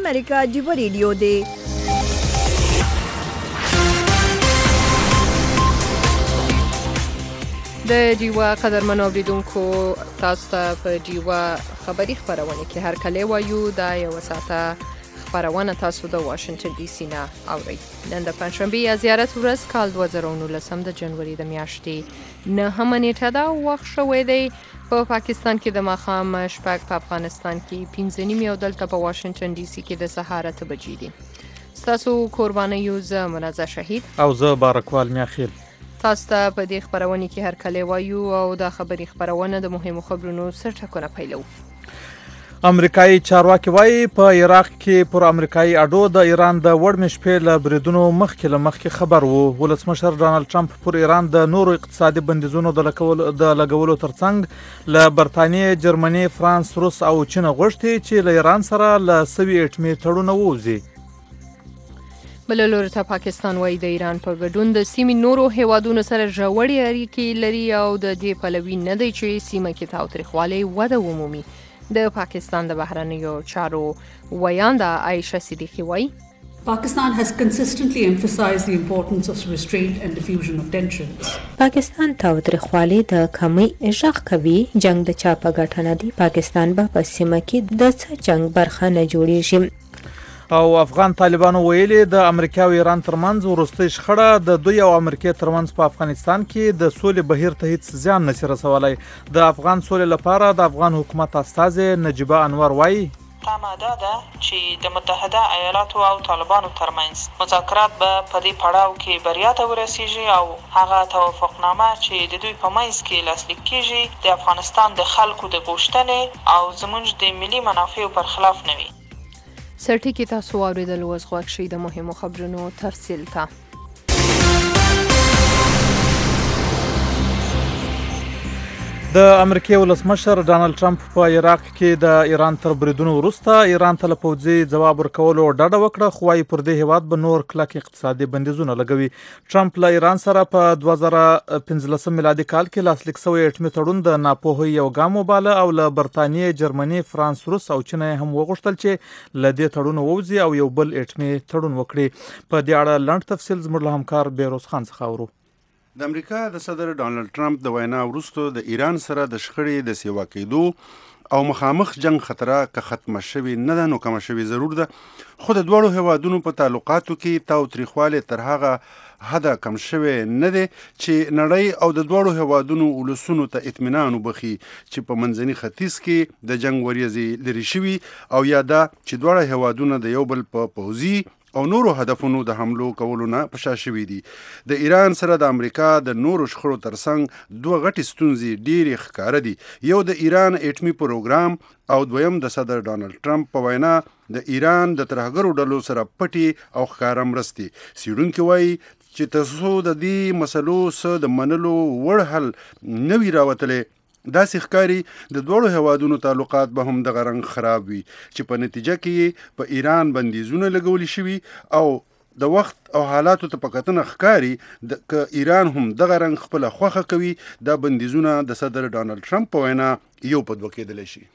امریکا جیبه ریډیو دی. د جیوا قدرمنو اوریدونکو تاسو ته په جیوا خبری خبرونه کې هر کله وایو دا یو ساعته خبرونه تاسو د واشنگټن ډي سي نه اورئ. نن د پنځشنبه یا زیارت ورځ کال 2019 د جنوري د میاشتې 9 نیټه دا وخت شوی دی. په پاکستان کې د ماښام شپږ، په افغانستان کې 5:30 او دلته په واشنگټن ډي سي کې د سهار 8 بجې دي. تاسو قرباني یو زه منازه شهید او زه بارکوال میاخیل. تاسو ته په دې خبرونه کې هر کله وایو او د خبري خبرونه د مهمو خبرونو سرټکونه پیلو. امریکایي چارواکي وایي په عراق کې پر امریکایي اډو د ایران د وړمې شپې له بریدونو مخکې خبر وو. ولسمشر ډانلډ ټرمپ پر ایران د نورو اقتصادي بندیزونو د لګولو ترڅنګ له برتانیې، جرمني، فرانس، روس او چین غوښتي چې له ایران سره له سوي اټمي تړون ووځي. بل لوري ته پاکستان وایي د ایران په ګډون د سیمې نورو هیوادونو سره ژورې اړیکې لري او د دې پلوي نه دی چې سیمه کې تاوتریخوالی وده ومومي. د پاکستان د بهرنیو چارو ویانده عایشه صدیقی وایي Pakistan has consistently emphasized the importance of restraint and diffusion of tensions. پاکستان تاوتریخوالی د کمی ژغ کوي. جنگ د چا په ګټه نه دی. پاکستان به په سیمه کې د څه جنگ برخه نه جوړیږي. او افغان طالبانو ویلي د امریکا او ایران ترمنځ وروستۍ شخړه د دوی او امریکا ترمنځ په افغانستان کې د سولې بهیر ته هیڅ زیان نشي رسولای. د افغان سولې لپاره د افغان حکومت استازي نجیبه انور وایي تمه ده چې د متحده ایالاتو او طالبانو ترمنځ مذاکرات به په دې پړاو کې بریا ته ورسیږي او هغه توافقنامه چې د دوی په منځ کې لاسلیک کیږي د افغانستان د خلکو د غوښتنې او زموږ د ملي منافعو پر خلاف نه وي. سرټی کې تاسو اوریدل اوس غوښ شي د مهمو خبرونو تفصیل ته. د امریکای ولسمشر ډانلډ ټرمپ په عراق کې د ایران تر بریدونو وروسته ایران ته له پوځي ځواب ورکولو ډډه وکړه، خو وايي پر دې هیواد به نور کلک اقتصادي بندیزونه لګوي. ټرمپ له ایران سره په 2015 میلادي کال کې لاسلیک شوی اټمي تړون د ناپوهۍ یو ګام وباله او له برتانیې، جرمني، فرانس، روس او چین هم وغوښتل چې له دې تړون ووځي او یو بل اټمي تړون وکړي. په دې اړه لاندې تفصیل زموږ له همکار بیروز خان څخه اورو. د امریکا د صدر ډانلډ ټرمپ د وینا وروسته د ایران سره د شخړې د سیوا کېدو او مخامخ جنگ خطره که ختمه شوي نه ده نو کمه شوي ضرور ده، خو د دواړو هیوادونو په تعلقاتو کې تاوتریخوالی تر هغه حده کم شوی نه دی چې نړۍ او د دواړو هیوادونو ولسونو ته اطمینان وبخي چې په منځني ختیځ کې د جنگ وریځې لرې شوي او یا دا چې دواړه هیوادونه د یو بل په پوځي او نورو هدفونو د حملو کولو نه په شا شوي دي. د ایران سره د امریکا د نورو شخړو ترڅنګ دوه غټې ستونزې ډېرې ښکاره دي. یو د ایران اټمي پروګرام او دویم د صدر ډانلډ ټرمپ په وینا د ایران د ترهګرو ډلو سره پټي او ښکاره مرستې. څېړونکي وایي چې تاسو د دې مسلو څه د منلو وړ حل نه وي راوتلی. داسې ښکاري د دوړو هیوادونو تعلقات به هم دغه رنګ خراب وي چې په نتیجه کې په ایران بندیزونه لګولي شوي او د وخت او حالاتو ته په کتنه ښکاري که ایران هم دغه رنګ خپله خوښه کوي دا بندیزونه د صدر ډانلډ ټرمپ په وینا یو په دوه کېدلی شي.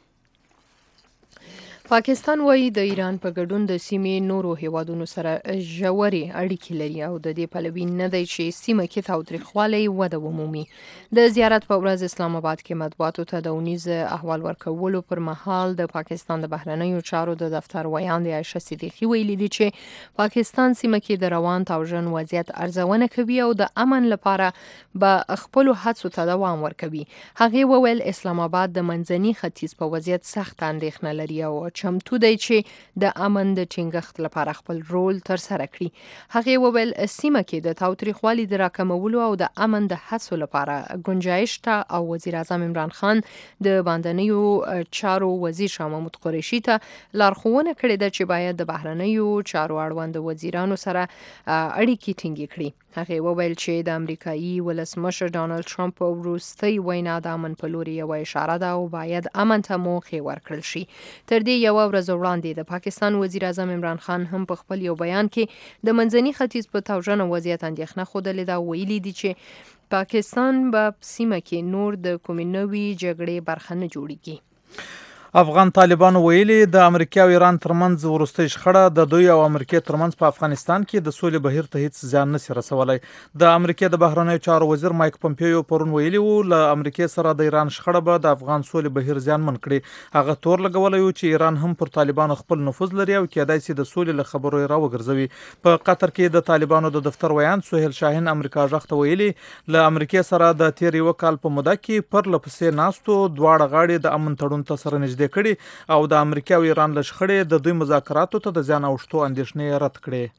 پاکستان وایي د ایران په ګډون د سیمې نورو هیوادونو سره ژورې اړیکې لري او د دې پلوي نه دی چې سیمه کې تاوتریخوالی وده ومومي. د زیارت په ورځ اسلام آباد کې مطبوعاتو ته د اونیز احوال ورکولو پر مهال د پاکستان د بهرنیو چارو د دفتر ویاندې عایشه صدیقی ویلي دي چې پاکستان سیمه کې د روان تاوژن وضعیت ارزونه کوي او د امن لپاره به خپل هڅو ته دوام ورکوي. هغه وویل اسلام آباد د منځني ختیځ په وضعیت سخت اندېښنه لري او چمتو دی چې د امن د ټینګښت لپاره خپل رول تر سره کړي. هغه وویل سیمه کې د تاوتریخوالي د راکمولو او د امن د هڅو لپاره گنجایش ته او وزیر اعظم عمران خان د باندنیو چارو وزیر شاه محمود قریشي ته لارښوونه کړې ده چې باید د بهرنیو چارو اړوند وزیرانو سره اړیکې ټینګې کړي. هغه وویل چې د امریکایي ولسمشر ډانلډ ټرمپ وروستۍ وینا د امن په لوري یو اشاره ده او باید امن ته موخه ورکړل شي. تر دې یو ورځ وړاندې د پاکستان وزیر اعظم عمران خان هم په خپل یو بیان کې د منځني ختیځ په تاوژن وضعیت اندېښنه خوده ده. ویلي دي چې پاکستان په سیمه کې نور د کومې نوې جګړې برخه نه جوړیږي. افغان طالبانو ویلي د امریکا او ایران ترمنځ وروستۍ شخړه د دوی او امریکا ترمنځ په افغانستان کې د سولې بهیر ته هیڅ زیان نشي رسولی. د امریکا د بهرنیو چارو وزیر مایک پومپیو پرون ویلي وو له امریکا سره د ایران شخړه به د افغان سولې بهیر زیانمن کړي. هغه تور لګولی و چې ایران هم پر طالبانو خپل نفوذ لري او کېدای شي د سولې له خبرو یې راوګرځوي. په قطر کې د طالبانو د دفتر ویان سهیل شاهین امریکا غږ ته ویلي له امریکا سره د تیر یو کال په موده کې پر لپسې ناستو دواړه غاړې د امن تړون ته سره نږدې کړي او د امریکا او ایران له شخړې د دوی مذاکراتو ته د زیان اوښتو اندېښنې رد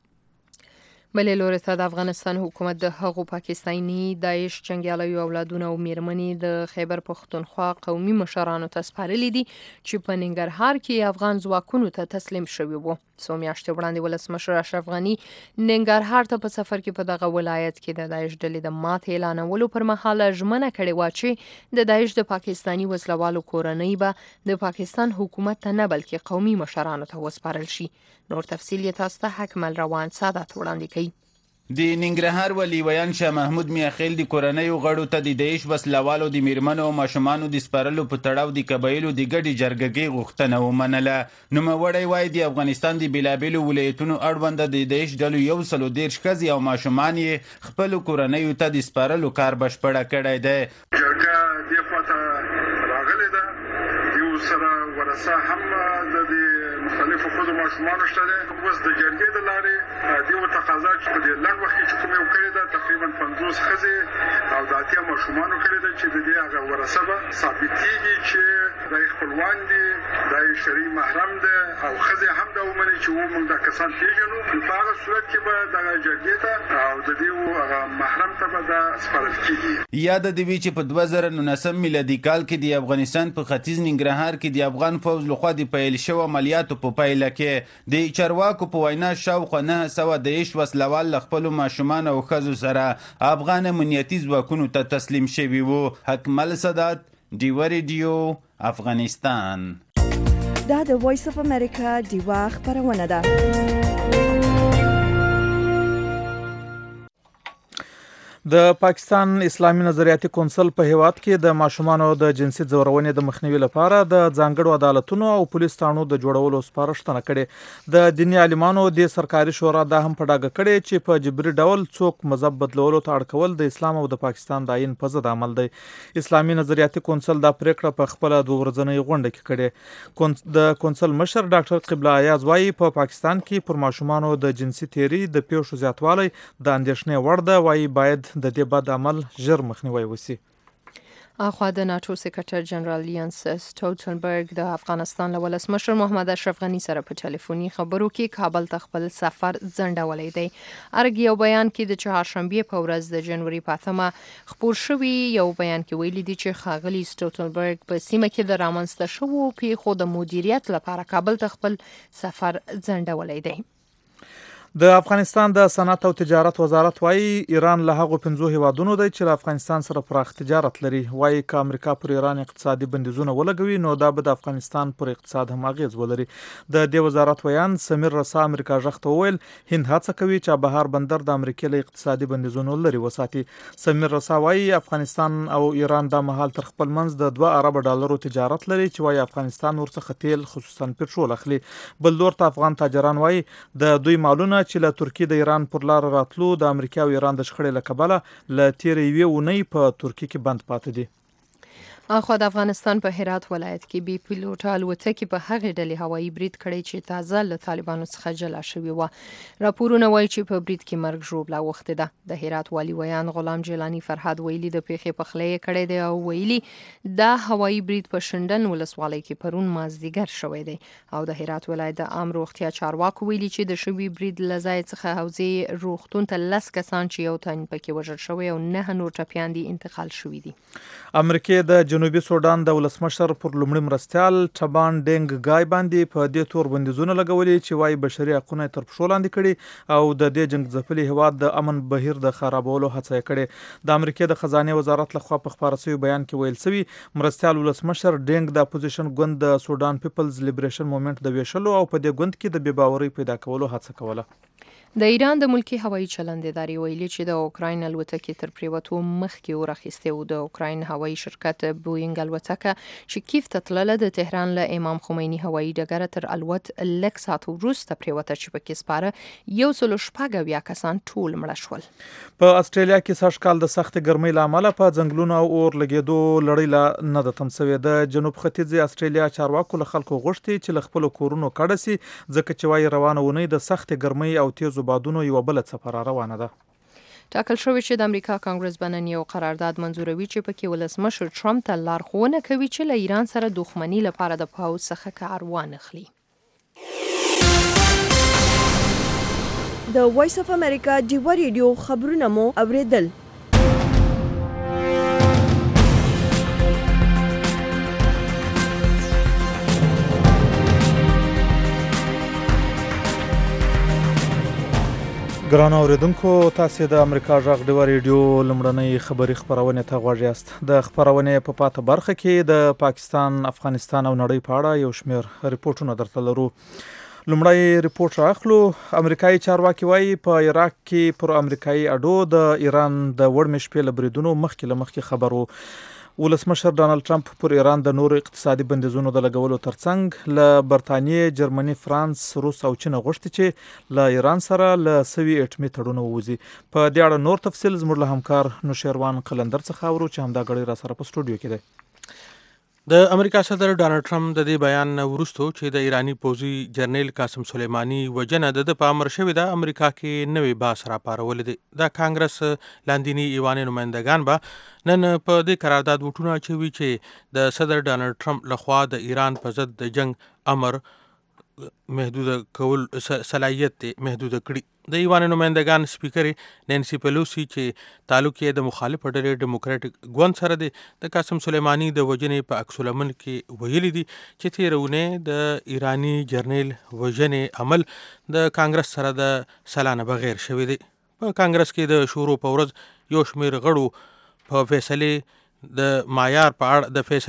کړې. بلې لوري ته د افغانستان حکومت د هغو پاکستاني داعش جنګیالیو اولادونه او میرمنې د خیبر پښتونخوا قومي مشرانو ته سپارلي دي چې په ننګرهار کې افغان ځواکونو ته تسلیم شوي وو. څو میاشتې وړاندې ولسمشر اشرف غني ننګرهار ته په سفر کې په دغه ولایت کې د داعش ډلې د ماتې اعلانولو پر مهال ژمنه کړې وه چې د داعش د پاکستاني وسلوالو کورنۍ به د پاکستان حکومت ته نه بلکې قومي مشرانو ته وسپارل شي. نور تفصیل یې تاسو ته حکمل روان سادات وړاندې کوي. د ننګرهار ولي ویان شاه محمود میاخیل د کورنۍ غړو ته د داعش وسلوالو د میرمنو او ماشومانو د سپارلو په تړاو د قبایلو د ګډې جرګې غوښتنه ومنله. نوموړی وایي د افغانستان د بیلابیلو ولایتونو اړوند د داعش ډلو 130 ښځې او ماشومان یې خپلو کورنیو ته د سپارلو کار بشپړه کړی دی. جرګه دې خواته راغلې ده، یو سره ورسه هم د مختلفو ښځو ماشومانو شته دی. اوس د جرګې د لارې دې تقاضا چې په دې لږ وخت کې چې کوم یو کړې ده تقریبا 50 ښځې او د 80 ماشومانو کړې ده چې د دې هغه ورثه به ثابتېږي چې د خپلوان دي، د شرعي محرم ده او ښځې هم دا ومني چې موږ دا کسان پېژنو. په هغه صورت کې به دغه جرګې ته او د دې هغه محرم ته به دا سپارل کېږي. یاد دې وي چې په 2019 میلادي کال کې د افغانستان په ختیځ ننګرهار کې د افغان پوځ لخوا د پیل شوو عملیاتو په پایله کې د چارواکو په وینا شاوخوا 900 داعش وسلوال له خپلو ماشومان او ښځو سره افغان امنیتي ځواکونو ته تسلیم شوي وو. حکمل سادات، ډیوه ریډیو، افغانستان. دا د وایس اف امریکا ډیوه خبرونه ده. د پاکستان اسلامي نظریاتي کونسل په هیواد کې د ماشومانو د جنسي ځورونې د مخنیوي لپاره د ځانګړو عدالتونو او پولیس تانو د جوړولو سپارښتنه کړې. د دیني عالمانو د سرکاري شورا دا هم په ډاګه کړې چې په جبري ډول څوک مذهب بدلولو ته اړ کول د اسلام او د پاکستان د آئین په ضد عمل دی. اسلامي نظریاتي کونسل دا پریکړه په خپل 2 ورځنۍ غونډه کې کړې. د کونسل مشر ډاکټر قبله ایاز وايي په پاکستان کې پر ماشومانو د جنسي تیری د پیښو زیاتوالی د اندېښنې وړ ده. وايي باید د دې بد عمل ژر مخنیوي وسی. اخوا د ناتو سکرټر جنرال یانس سټولټنبرګ د افغانستان له ولسمشر محمد اشرف غني سره په ټلیفوني خبرو کې کابل ته خپل سفر ځنډولی دی. ارګ یو بیان کې د چهارشنبه په ورځ د جنوري 5 خپور شوی یو بیان کې ویلي دي چې ښاغلي سټولټنبرګ په سیمه کې د رامنځته شوو پیښو د مدیریت لپاره کابل ته خپل سفر ځنډولی دی. د افغانستان د صنعت او تجارت وزارت وايي ایران له هغو 5 هیوادونو دی چې له افغانستان سره پراخ تجارت لري. وايي که امریکا پر ایران اقتصادي بندیزونه ولګوي نو دا به د افغانستان پر اقتصاد هم اغیز ولري. د دې وزارت ویان سمیر رسا امریکا غږ ته وویل هند هڅه کوي چې بهار بندر د امریکا له اقتصادي بندیزونو لري وساتي. سمیر رسا وايي افغانستان او ایران د مهال تر خپل منځ د 2 ارب ډالرو تجارت لري چې وايي افغانستان ورڅخه تیل خصوصا پټرول اخلي. بل لور ته افغان تاجران وايي د دوی مالونه چې له ترکیه د ایران پر لار راتلو د امریکا او ایران د شخړې له کبله له تیرې یوې اونۍ په ترکیه کې بند پاتې دي. اخوا د افغانستان په هرات ولایت کې بي پیلوټ الوتکې په هغې ډلې هوایي برید کړی چې تازه له طالبانو څخه جلا شوې وه. راپورونه وایي چې په برید کې مرګ ژوبله اوښتې ده. د هرات والي ویان غلام جیلانی فرهاد ویلي د پیښې پخلی یې کړی دی او ویلي دا هوایي برید په شندن ولسوالۍ کې پرون مازدیګر شوی دی او د هرات ولایت د عام روغتیا چارواکو ویلي چې د شوي برید له ځای څخه حوزې روغتون ته 10 کسان چې یو تن پکې وژل شوی او 9 نور ټپیان دي انتقال شوي دي. امریکا د جنوبي سودان د ولسمشر پر لومړي مرستیال ټبان ډینګ ګای باندې په دې تور بندیزونه لګولي چې وايي بشري حقوقونه تر پښو لاندې کړي او د دې جنگ ځپلي هواد د امن بهیر د خرابولو هڅه کړې. د امریکا د خزانه وزارت لخوا په خبرو شوی بیان کې ویل شوی مرستیال ولسمشر ډینګ د اپوزیشن ګوند د سودان پیپلز لیبریشن موومېنټ د ویشلو او په دې ګوند کې د بې باورۍ پیدا کولو هڅه کوله. د ایران د ملکی هوایي چلندیداري ویلي چې د اوکراین الوتکې تر پریوتو مخکې ورخیسته او د اوکراین هوایي شرکت بوینګ الوتکه چې کیف ته تلله د تهران له امام خمیني هوایي ډګره تر الوت لږ ساعت وروسته پریوته چې پکې سپاره 106 کسان ټول مړه شول. په استرالیا کې سږکال د سخت ګرمۍ له امله په ځنګلونو او اور لګېدو لړۍ لا نه ده تم شوې. د جنوب ختیځې استرالیا چارواکو له خلکو غوښتي چې له خپلو کورونو کډه سي ځکه چې وايي روانه اونۍ د سخت ګرمۍ او تیزو بادونو یوه بله څپه روانه ده. ټاکل شوی چې د امریکا کانګرس بنن یو قرارداد منزوروي چې پکې ولسمشر ټرمپ ته لارښوونه کوي چې له ایران سره دښمني لپاره د پاوځ څخه کار وانخلي. د وایس اف امریکا ډیوا ریډیو خبرونه مو اوریدل. ګرانو اوریدونکو، تاسو د امریکا غږ ډیوا ریډیو لمړنۍ خبری خبرونه ته غوږ یاست. د خبرونه په پاته برخه کې د پاکستان، افغانستان او نړۍ په اړه یو شمېر ریپورتونه درته لرو. لومړی ریپورت راخلو. امریکایي چارواکي وایي په عراق کې پر امریکایي اډو د ایران د وړمې شپې له بریدونو مخکې خبرو. ولسمشر ډانلډ ټرمپ پر ایران د نورو اقتصادي بندیزونو د لګولو ترڅنګ له برتانیې، جرمني، فرانس، روس او چین غوښتي چې له ایران سره له سوي اټمي تړون ووځي. په دې اړه نور تفصیل زموږ له همکار نوشیروان قلندر څخه اورو چې همدا غړي را سره په سټوډیو کې دی. د امریکا صدر ډانلډ ټرمپ د دې بیان وروسته چې د ایرانی پوځي جنرال قاسم سلیمانی وجنه د په امر شوې ده، امریکا کې نوې باس راپارول دي. د کانګرس لاندینی ایوان نمائندگان به نن په دې قرارداد وټونه اچوي چې د صدر ډانلډ ټرمپ لخوا د ایران په ضد د جنگ امر محدود کول صلاحیت محدود کړي. د ایوان نمائندگان سپیکر نانسی پیلوسی چې تعلق یې د مخالف ډلې ډیموکراټک ګوند سره دی، د قاسم سلیمانی د وجنې په عکس العمل کې ویلي دي چې تیرونه د ایرانی جرنیل وجنې عمل د کانګرس سره د سلانه بغیر شوی دی. په کانګرس کې د شورو په ورځ یو شمېر غړو په فیصله د معیار په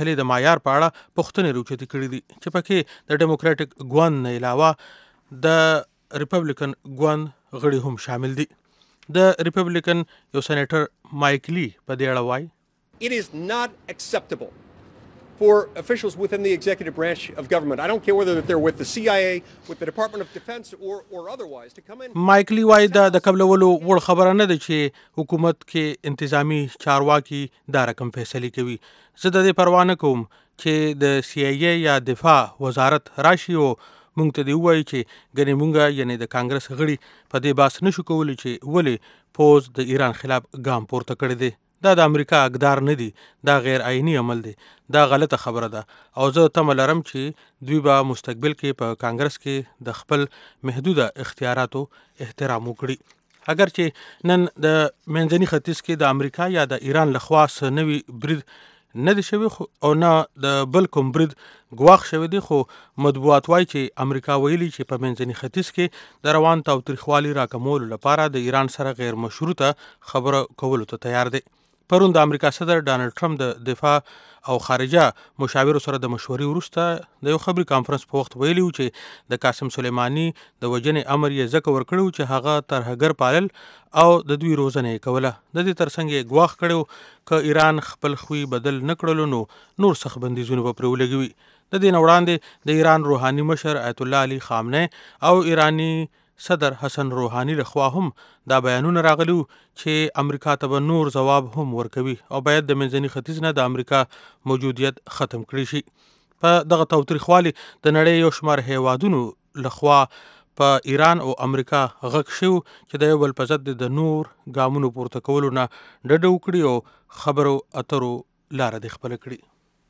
اړه پوښتنې راوچتې کړې دي چې پکې د ډیموکراټک ګوند نه علاوه د ریپبلیکن ګوند غړي هم شامل دي. د ریپبلیکن یو سېنیټر مایک لی په دې اړه وایي It is not acceptable for officials within the executive branch of government, I don't care whether they're with the CIA, with the Department of Defense or otherwise, to come in. مایک لی وایي د قبلولو وړ خبره نه ده چې حکومت کې انتظامی چارواکي دا رقم فیصله کوي. زه د دې پروا نه کوم چې د CIA یا دفاع وزارت راشي او مونږ ته دی وایي چې ګنې مونږه یعنی د کانګرس غړي په دې باس نشو کولی چې ولې پوز د ایران خلاف ګام پورته کړی دی. دا د امریکا اقدار نه دی، دا غیر آئینی عمل دی، دا غلطه خبره ده او زه تمه لرم چې دوی به مستقبل کې په کانګرس کې د خپل محدوده اختیاراتو احترام وکړي. اگر چې نن د منځني ختیځ کې د امریکا یا د ایران لخوا نوی برید نه دی شوی او نه د بل کوم برید ګواښ شوی دی، خو مطبوعات وایي چې امریکا ویلي چې په منځني ختیځ کې د روان تاوتریخوالي راکمولو لپاره د ایران سره غیر مشروطه خبره کولو ته تیار دی. پرون د امریکا صدر ډانلډ ټرمپ د دفاع او خارجه مشاورو سره د مشورې وروسته د یو خبري کانفرنس په وخت ویلي و چې د قاسم سلیمانی د وجنې امر یې ځکه ورکړی چې هغه ترهګر پالل او د دوی روزنه یې کوله. د دې ترڅنګ یې ګواښ کړی که ایران خپل خوی بدل نه کړلو نو نور سخت بندیزونه به پرې ولګوي. د دې نه وړاندې د ایران روحاني مشر آیت الله علي خامنه او ایرانی صدر حسن روحانی لخوا هم دا بیانونه راغلي چې امریکا ته به نور ځواب هم ورکوي او باید د منځني ختیځ نه د امریکا موجودیت ختم کړي شي. په دغه تاوتریخوالي د نړۍ یو شمار هیوادونو لخوا په ایران او امریکا غږ شو چې د یو بل په ضد د نور ګامونو پورته کولو نه ډډه وکړي او خبرو اترو لاره دې خپله کړي.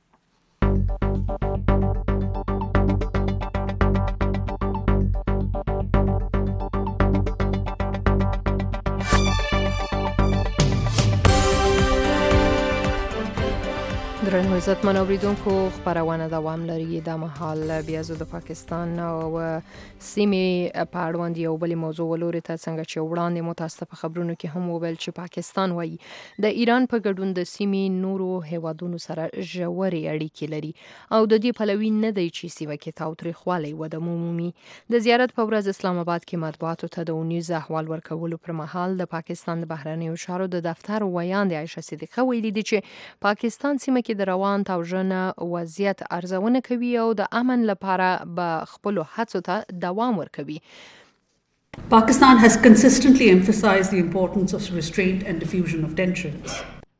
درنو عزتمن اوریدونکو، خبرونه دوام لري. د مهال بیا زو د پاکستان او سیمې په اړوند یو بل موضوع ولوري ته څنګه چې وړاندې متاسفه خبرونو کې هم وویل چې پاکستان وایي د ایران په ګډون د سیمې نورو هیوادونو سره ژورې اړیکې لري او د دې پلوي نه دی چې سیمه کې تاوتریخوالی وده مومي. د زیارت په ورځ اسلام آباد کې مطبوعاتو ته د اونیز احوال ورکولو پر مهال د پاکستان د بهرنیو چارو د دفتر ویاند عایشه صدیقه ویلي دي چې پاکستان سیمه کې چې د روان توژنه وضعیت ارزونه کوي او د امن لپاره به خپل هڅو ته دوام ورکوي. Pakistan has consistently emphasized the importance of restraint and diffusion of tensions.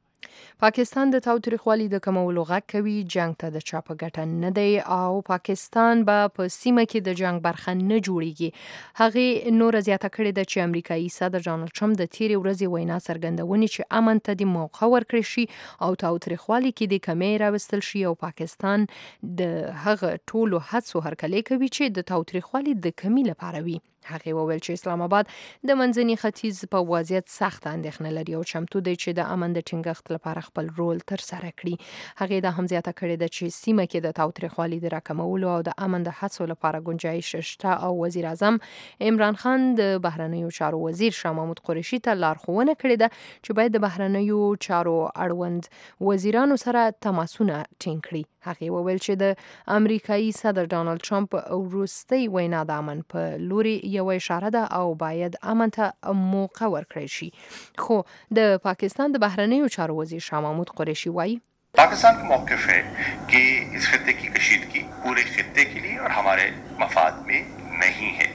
پاکستان د تاوتریخوالي د کمولو غږ کوي، جنگ ته د چا په ګټه نه دی او پاکستان به په سیمه کې د جنگ برخه نه جوړیږي. هغه نور زیاته کړې ده چې امریکایي صدر ډانلډ ټرمپ د تیرې ورځې وینا څرګندونې چې امن ته د موقع ورکړي شي او تاوتریخوالي کې د کمی راوستل شي او پاکستان د هغه ټولو هڅو هرکلی کوي چې د تاوتریخوالي د کمی لپاره وي. هغه وویل چې اسلام آباد د منځني ختیځ په وضعیت سخت اندېښنه لري او چمتو دی چې د امن د ټینګښت لپاره خپل رول تر سره کړي. هغه دا هم زیاته کړې ده چې سیمه کې د تاوتریخوالي د راکمولو او د امن د هڅو لپاره گنجایش شته او وزیر اعظم عمران خان د بهرنیو چارو وزیر شاه محمود قریشي ته لارښوونه کړې ده چې باید د بهرنیو چارو اړوند وزیرانو سره تماسونه ټینګ کړي. هغه وویل چې د امریکایي صدر ډانلډ ټرمپ وروستۍ وینا د امن په لوري یو اشاره ده او باید امن ته موقع ورکړی شي. خو د پاکستان د بهرنیو چارو وزیر شاه محمود قریشي وایي पाकिस्तान का मौक़िफ़ है कि इस खित्ते की कशीदगी पूरे खित्ते के लिए और हमारे मफाद में नहीं है.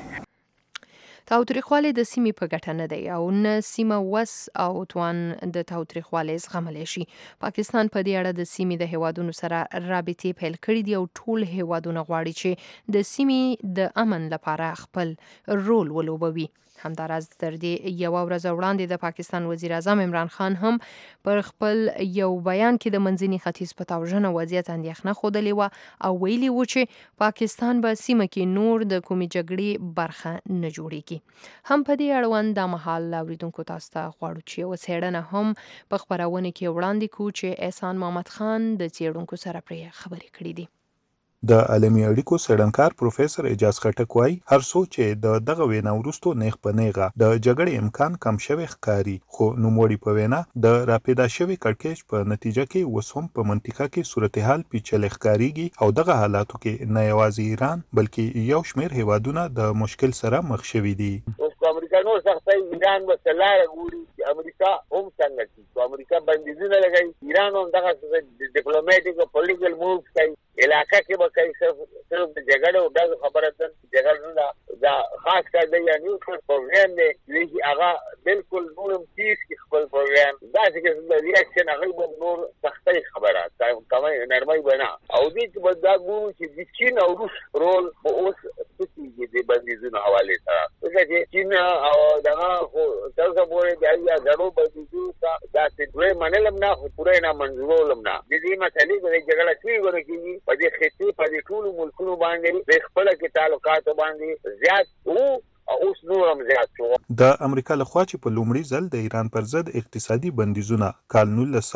تاوتریخوالی د سیمې په ګټه نه دی او نه سیمه وس او توان د تاوتریخوالي زغملی شي. پاکستان په دې اړه د سیمې د هیوادونو سره رابطې پیل کړي دي او ټول هیوادونه غواړي چې د سیمې د امن لپاره خپل رول ولوبوي. همداراز تر دې یو ورځ وړاندې د پاکستان وزیر اعظم عمران خان هم پر خپل یو بیان کې د منځني ختیځ په توژنه وضعیت اندېښنه ښودلې وه او ویلي و چې پاکستان به سیمه کې نور د کومې جګړې برخه نه جوړیږي. هم په دې اړوند دا مهال اوریدونکو تاسو ته غواړو چې یوه څېړنه هم په خپرونه کې وړاندې کړو چې احسان محمد خان د څېړونکو سره پرې خبرې کړې دي. د عالمي اړیکو څېړنکار پروفیسور اعجاز خټک وایي هر څو چې د دغه وینا وروسته نیغ په نیغه د جګړې امکان کم شوی ښکاري، خو نوموړي په وینا د راپیدا شوي کړکېچ په نتیجه کې اوس هم په منطقه کې صورتحال پیچلی ښکارېږي او دغه حالاتو کې نه یوازې ایران بلکې یو شمېر هیوادونه د مشکل سره مخ شوي دي. امریکانو سختۍ ایران به لاره ګوري چې امریکا هم څنګه شي، خو امریکا بندیزونه لګوي، ایران هم دغه ډیپلوماټیک او پولیټیکل مووز کوي، علاقه کې به کوي صرف د جګړې او ډزو خبره ده. جګړه نه دا خاص کار دی یا نیوټرل پروګرام دی چې هغه بالکل نور هم تیز کې خپل پروګرام داسې کې د ریاکشن هغه به نور سختۍ خبره کمه نرمۍ به نه او دې کې به دا ګورو چې د چین او روس رول به اوس څه کېږي د بندیزونو حوالې سره، ځکه چې چین او دغه خو تر اوسه پورې د یا زړو بندیزونو داسې دوی منلم نه خو پوره یې نامنظورولم نه. د دې مسلې به د جګړه کېږي نه کېږي په دې خطې په دې ټولو ملکونو باندې د خپله کې تعلقاتو باندې زیات وو اوس نور هم زیات شو. د امریکا لخوا چې په لومړي ځل د ایران پر ضد اقتصادي بندیزونه کال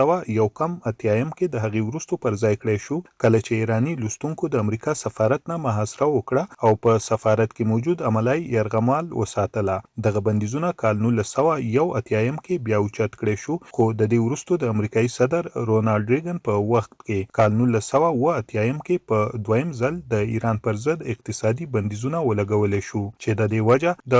1980 کې د هغې وروسته پر ځای کړی شو، کله چې ایراني لوستونکو د امریکا سفارت نه محاصره وکړه او په سفارت کې موجود عملای یرغمال وساتله. دغه بندیزونه کال 1981 کې بیا اوچت کړی شو، خو د دې وروسته د امریکایي صدر رونالډ ریګن په وخت کې کال 1980 کې په دویم ځل د ایران پر ضد اقتصادي بندیزونه ولګولی شو چې د دې د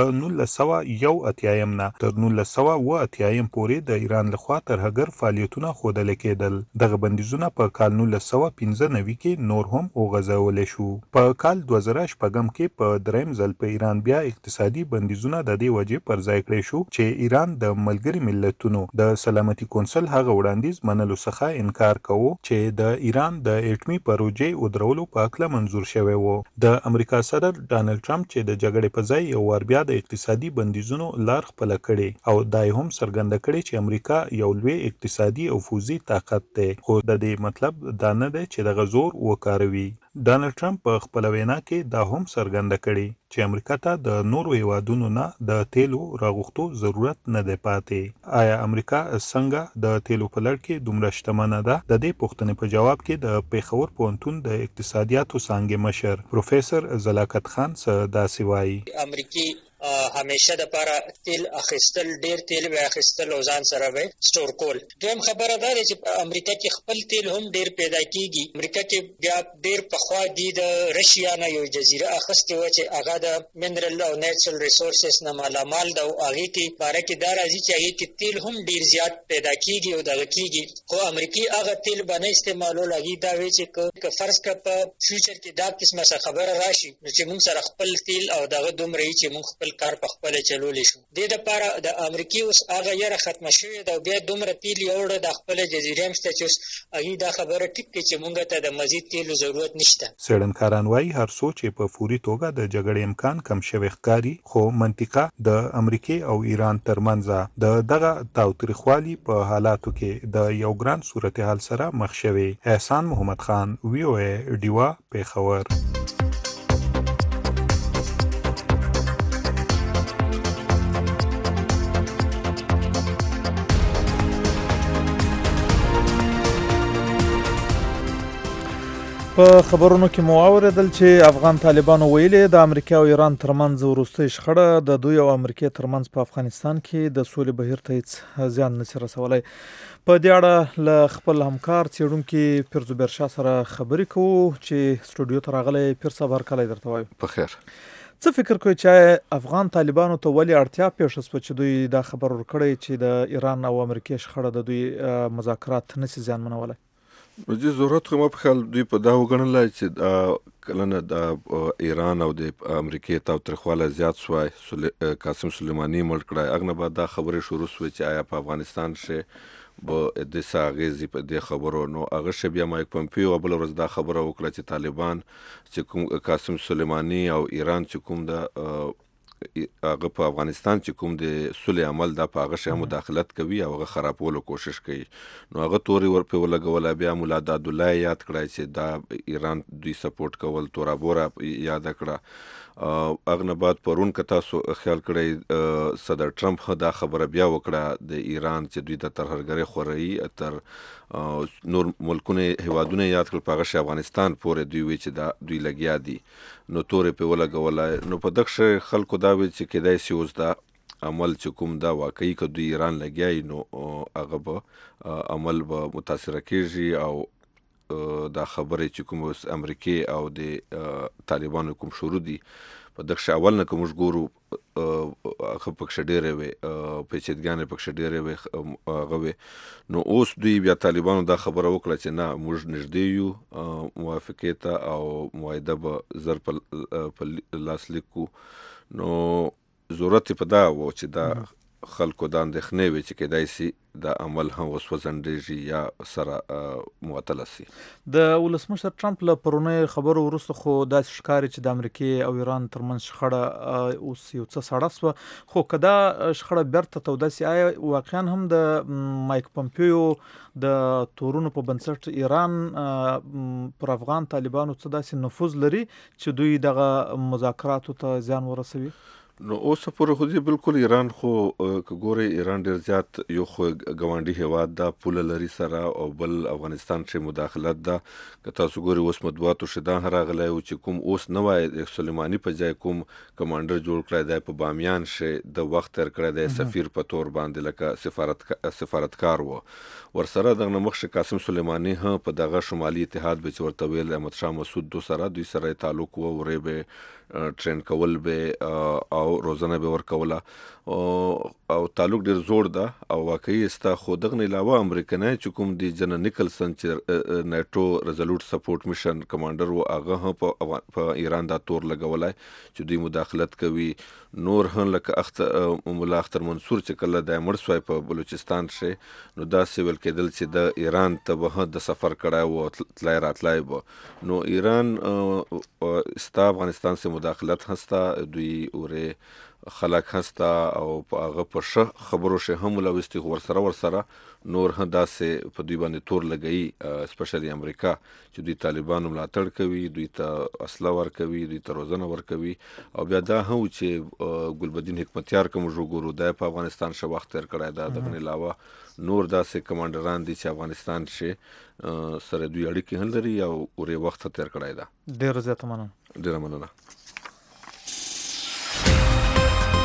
1981 نه تر 1980 پورې د ایران لخوا ترهګر فعالیتونه ښودل کېدل. دغه بندیزونه په کال 1995 کې نور هم وغځولی شو. په کال 2006 کې په دریم ځل په ایران بیا اقتصادي بندیزونه د دې وجې پر ځای کړی شو چې ایران د ملګري ملتونو د سلامتي کونسل هغه وړاندیز منلو څخه انکار کوو چې د ایران د اټمي پروژې ودرولو په هکله منظور شوی و. د امریکا صدر ډانلډ ټرمپ چې د جګړې په ځای یو وار بیا د اقتصادي بندیزونو لار خپله کړې او دا هم څرګنده کړې چې امریکا یو لوی اقتصادي او پوځي طاقت دی، خو د دې مطلب دا نه دی چې دغه زور وکاروي. ډانلډ ټرمپ په خپله وینا کې دا هم څرګنده کړې چې امریکا ته د نورو هیوادونو نه د تیلو راغوښتو ضرورت نه دی پاتې. آیا امریکا څنګه د تیلو په لړ کې دومره شتمنه ده؟ د دې پوښتنې په جواب کې د پېښور پوهنتون د اقتصادیاتو څانګې مشر پروفیسور زلاکت خان څه داسې وایي. امریکي همیشه د لپاره تیل اخیستل، ډیر تیل به اخیستل او ځان سره به سٹور کول. دویم خبره دا ده چې په امریکا کې خپل تیل هم ډیر پیدا کیږي. امریکا کې بیا ډیر پخوا د رشیا نه یو جزیره اخیستې و چې هغه د منرل او نیچرل ریسورسز نه مالامال ده او هغې کې باره کې دا راځي چې هغې کې تیل هم ډیر زیات پیدا کیږي او دغه کیږي. خو امریکي هغه تیل به نه استعمالول. هغې دا وایي چې که فرض کړه په فیوچر کې دا قسمه خبره راشي نو چې موږ سره خپل تیل او دغه دومره وي چې موږ خپل کار په خپله چلولی شو. دې دپاره د امریکې اوس هغه یره ختمه شوې ده او بیا دومره تیل یې وړه د خپله جزیره هم شته چې اوس هغې دا خبره ټیک کړي چې موږ ته د مزید تیلو ضرورت نشته. څېړنکاران وایي هر څو چې په فوري توګه د جګړې امکان کم شوی ښکاري، خو منطقه د امریکې او ایران ترمنځ د دغه تاوتریخوالي په حالاتو کې د یو ګران صورتحال سره مخ شوی. احسان محمد خان، VOA ډیوا، پیښور. په خبرونو کې مو اوریدل چې افغان طالبانو ویلي د امریکا او ایران ترمنځ وروستۍ شخړه د دوی او امریکا ترمنځ په افغانستان کې د سولې بهیر ته هیڅ زیان نشي رسولی. په دې اړه له خپل همکار څېړونکي پیرزو برشا سره خبرې کوو چې سټوډیو ته راغلی. پیر صاحب هرکلی درته وایو. په خیر. څه فکر کوئ چې افغان طالبانو ته ولې اړتیا پېښه شوه چې دوی دا خبر ورکړی چې د ایران او امریکا شخړه د دوی مذاکرات نشي زیانمنولی؟ دې ضرورت خو ما په خیال دوی په دا وګڼلی چې کله نه د ایران او د امریکې تاوتریخوالی زیات سوی، قاسم سلیماني مړ کړی، هغه نه بعد دا خبرې شروع سوې چې آیا په افغانستان شي به د څه اغېزې په دې خبرو. نو هغه شی بیا مایک پمپیو بله ورځ دا خبره وکړه چې طالبان چې کوم قاسم سلیماني او ایران چې کوم د هغه په افغانستان چې کوم د سولې عمل دا په هغه شی مداخلت کوي او هغه خرابولو کوشش کوي. نو هغه تورې ورپې ولګوله. بیا مولا دادالله یاد کړی چې دا ایران دوی سپورټ کول، تورا بورا یاده کړه. هغه نه بعد پرون که تاسو خیال کړی صدر ټرمپ دا خبره بیا وکړه د ایران چې دوی د ترهګرۍ خورایي تر نور ملکونه هیوادونه یاد کړل، په هغه شی افغانستان پورې دوی وی چې دا دوی لګیا دي. نو تورې پې ولګوله. نو په دغه شی خلکو دا ویل چې کیدای شي اوس دا عمل چې کوم دا واقعي که دوی ایران لګیا وي نو هغه به عمل به متاثره کېږي او دا خبرې چې کوم اوس امریکې او د طالبانو کوم شروع دي په دغه شی اول نه که موږ ګورو هغه پکښې ډېرې وې پیچیدګانې پکښې ډېرې وې هغه وې. نو اوس دوی بیا طالبانو دا خبره وکړه چې نه موږ نږدې یو موافقې ته او معاهده به زر په لاسلیک کړو. نو ضرورت یې په دا و چې دا خلکو دا اندېښنې وې چې کیدای شي دا عمل هم اوس وځنډېږي یا سره معطله سي. د ولسمشر ټرمپ له پرونۍ خبرو وروسته خو داسې ښکاري چې د امریکې او ایران ترمنځ شخړه اوس یو څه سړه سوه. خو که دا شخړه بیرته توده سي، آیا واقعا هم د مایک پمپیو د تورونو په بنسټ ایران پر افغان طالبانو څه داسې نفوذ لري چې دوی دغه مذاکراتو ته زیان ورسوي؟ نو اوسه پورې خو دې بالکل ایران خو که ګورئ ایران ډېر زیات یو خو ګاونډي هیواد ده، پوله لري سره، او بل افغانستان چې مداخلت ده. که تاسو ګورئ اوس مطبوعاتو چې دا راغلی و چې کوم اوس نوی سلیماني په ځای کوم کمانډر جوړ کړی دی په بامیان شي د وخت تېر کړی دی سفیر په تور باندې لکه سفارتکار و. ورسره دغه نه مخکې قاسم سلیماني هم په دغه شمالي اتحاد به چې ورته ویل احمدشاه مسعود سره دوی سره تعلق و، ورې به ټرین کول به او روزنه به ورکوله او تعلق ډیر زوړ ده او واقعي ستا. خو دغه نه علاوه امریکنای چې کوم دی جنرال نیکلسن چې نیټو ریزولوټ سپورټ میشن کمانډر و، هغه هم په ایران دا تور لګولای چې دوی مداخلت کوي. نور هم لکه مولا اختر منصور چې کله د مړ سوی په بلوچستان شي نو دا سیول کېدل چې د ایران ته به د سفر کړی و تلای راتلای به. نو ایران ستا افغانستان سے مداخلت هستا، دوی اورې خلک هستا او په هغه په ښه خبرو شي هم ولوستي. خو ورسره نور هم داسې په دوی باندې تور لګوي، سپیشلي امریکا چې دوی طالبانو ملاتړ کوي، دوی ته اسلحه ورکوي، دوی ته روزنه ورکوي. او بیا دا هم چې ګلبدین حکمتیار که موږ وګورو دا په افغانستان ښه وخت تېر کړی ده. دغه نه علاوه نور داسې کمانډران دي چې افغانستان شي سره دوی اړیکې هم لري او ورې وخت تېر کړی ده. ډېره زیاته مننه. ډېره مننه.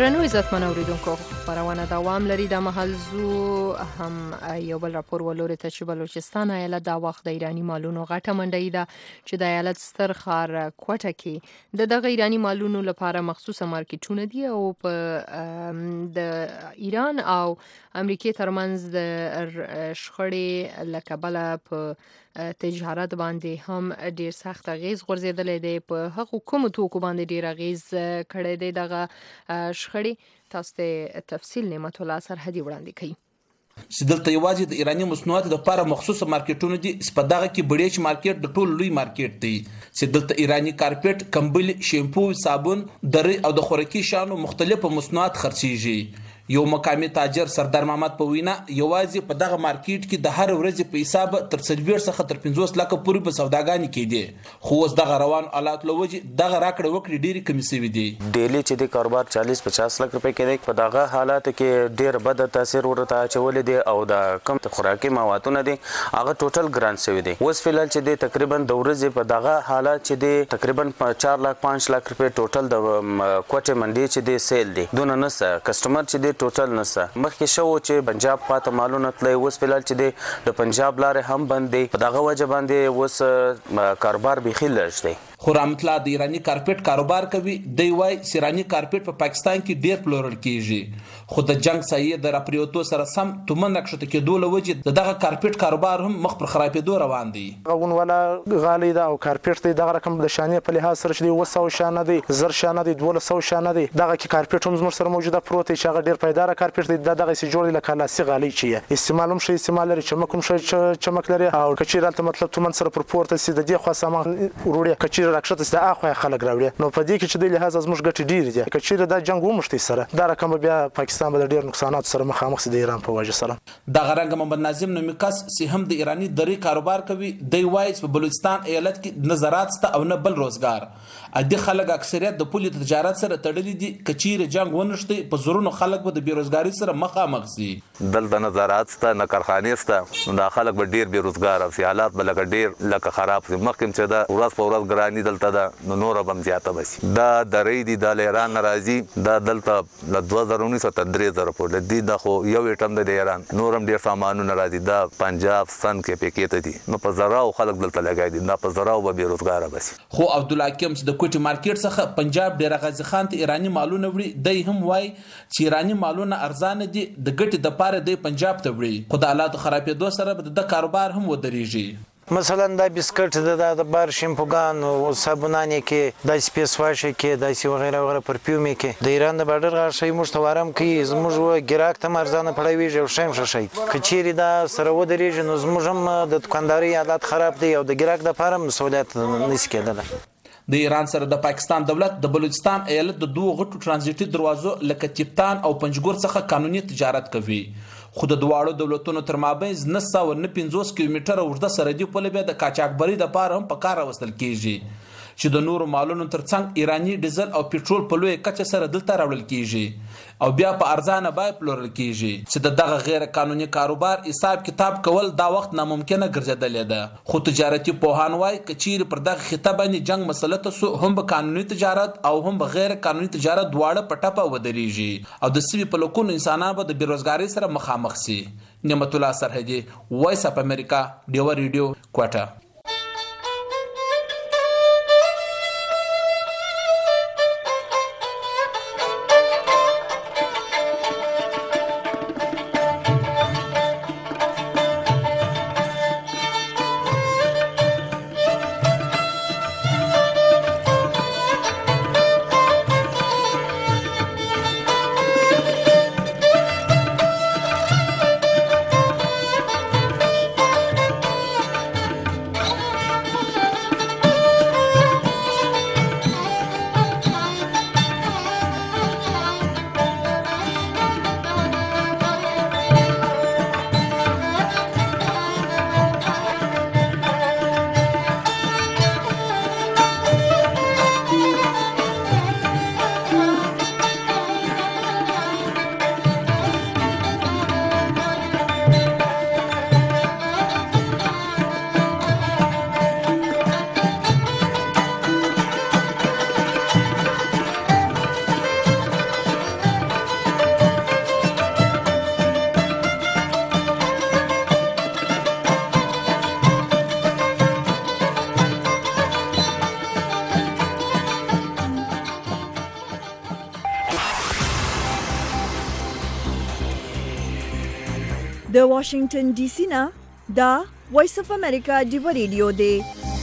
درنو عزتمن اوریدونکو خبرونه دوام لري د محلزو هم یو بل راپور ولوري ته چې بلوچستان ایالت د وخت د ایرانی مالونو غټه منډي ده چې د ایالت ستر خار کوټه کې د ایرانی مالونو لپاره مخصوصه مارکیټونه دي او په د ایران او امریکای ترمنځ د شخړې لکبله په تجارت باندې هم ډیر سخت غیز غورځیدلې دی په هغه کوم توکو باندې ډیر غیز کړی دی دغه شخړې تاسو ته تفصیل نعمت الله سرحدي وړاندې کړي چې دلته یوازې د ایرانی مصنوعاتو لپاره مخصوصه مارکیټونه دي سپداغه کې بډیچ مارکیټ د ټول لوی مارکیټ دی چې دلته ایرانی کارپټ کمبل شیمپو صابون درې او د خوراکي شانو مختلفه مصنوعات خرڅيږي یو مقامی تاجر سردار محمد په وینا یوازې په دغه مارکیټ کې د هر ورځې په حساب تر 40 څخه تر 50 لک پورې په سوداګانې کې دي خو اوس دغه روان حالات لوجي دغه راکړه وکړي ډېری کمی سوي دي ډیلی چې د کاروبار 40-50 لک روپۍ کې دی په دغه حالات کې ډېر بد تاثیر ورته اچولې دي او د کم خوراکي موادونه دي هغه ټوټل ګران سوي دي اوس فلال چې د تقریبا د ورځې په دغه حالات چې د تقریبا 4 لک 5 لک روپۍ ټوټل د کوټه منډي چې د سیل دي دونه نس کسٹمر چې د ټوټل نسه مخکې شو چې پنجاب خواته مالونه تللی اوس فلال چې د پنجاب لارې هم بند دي په دغه وجه باندې اوس کاروبار بيخي لږ دی خو رحمت الله د ایرانی کارپټ کاروبار کوي دی وای سیرانی کارپټ په پاکستان کې ډیر پلورل کیږي خو د جنگ سایه د راپریوتو سره سم تومن نقشته کې دوله وجه دغه کارپټ کاروبار هم مخ پر خرابېدو روان دی غون ولا غالي دا او کارپټ دی دغه رقم د شانې په لحاظ سره چې 200 شانه دی زر شانه دی 200 شانه دی دغه کې کارپټ هم زموږ سره موجوده پروت چې هغه ډیر پایدار کارپټ دی دغه سي جوړ لکه لاسي غالي چې استعمال هم شي استعمال لري چې مکم شي چمک لري او کچیر البته مطلب تومن سره پر پورته سي د دې خو سامان وروړي کچیر راکشته سي اخو خلک راوړي نو په دې کې چې د لحاظ زموږ ګټې ډېرې دي کچیر دا جنگ ومشتي سره دا رقم بیا پاکستان به ډېر نقصانات سره مخامخ سي د ایران په وجه سره د غرنګ محمد ناظم نومیکاس سي هم د ایرانی درې کاروبار کوي د وایس په بلوچستان ایالت کې نظارات ست او نه بل روزګار ادي خلک اکثریت د پولی تجارت سره تړلي دي کچیر جنگ ونشتي په زورونو خلک به د بیروزګاری سره مخامخ سي دلته نظارات ست نه کارخانه ست نو خلک به ډېر بیروزګار او حالات به لکه ډېر لکه خراب سي مخکې چې دا ورځ په ورځ ګرانی دلته دا نور بم زیاته بسی دا درې دي د ایران ناراضي دا دلته ل 2019 تر 3000 پورې دي دا خو یو ایټم د ایران نورم ډیر سامانونه ناراضي دا پنجاب سن کې پکېته دي نو په زراو خلک دلته لګای دي دا په زراو به بیروزګار بسی خو عبد الله حکیم د کوټي مارکیټ څخه پنجاب ډیر غازی خان ته ایرانی مالونه وړي دای هم وای چې ایرانی مالونه ارزان دي د ګټي د پاره د پنجاب ته وړي خو د حالات خرابېدو سره د کاروبار هم ودرېږي مثلا دا بسکټ د بار شیمپوګان او صابونانې کې د سپیس واشه کې د سی وغیرہ وغیرہ پرفیوم کې د ایران د بارډر غار شي مشتوارم کې زموږ ګراک ته مرزانه پړوي او شیم شي کچيري دا سره و درېږي نو زموږ هم د دکانداري حالات خراب دي او د ګراک د فارم مسؤلیت نس کېدل د ایران سره د پاکستان دولت د بلوچستان ایالت د دوه غټو ترانزیټي دروازو لکه چپتان او پنجګور څخه قانوني تجارت کوي خو د دواړو دولتونو تر مابین 950 کیلومتره اوږده سرحدي پوله به د قاچاقبري د پاره هم په کار راوستل کیږي چې د نورو مالونو ترڅنګ ایرانی ډیزل او پېټرول په لوی کچه سره دلته راوړل کیږي او بیا په ارزانه بای پلورل کیږي چې دغه غیر قانوني کاروبار حساب کتاب کول دا وخت ناممکنه ګرځیدل ده خو تجارتي پوهان وايي کچیر پر دغه خطه باندې جنگ مسله ته هم به قانوني تجارت او هم به غیر قانوني تجارت دواړه پټه ودرېږي او د سوي په لکونو انسانان به د بیروزګاری سره مخامخ سي نعمت الله سرحدي وایس اپ امریکا ډیو ریډیو کوټه د واشنگټن ډي سي نه دا وایس اف امریکا ډیو ریډیو دی.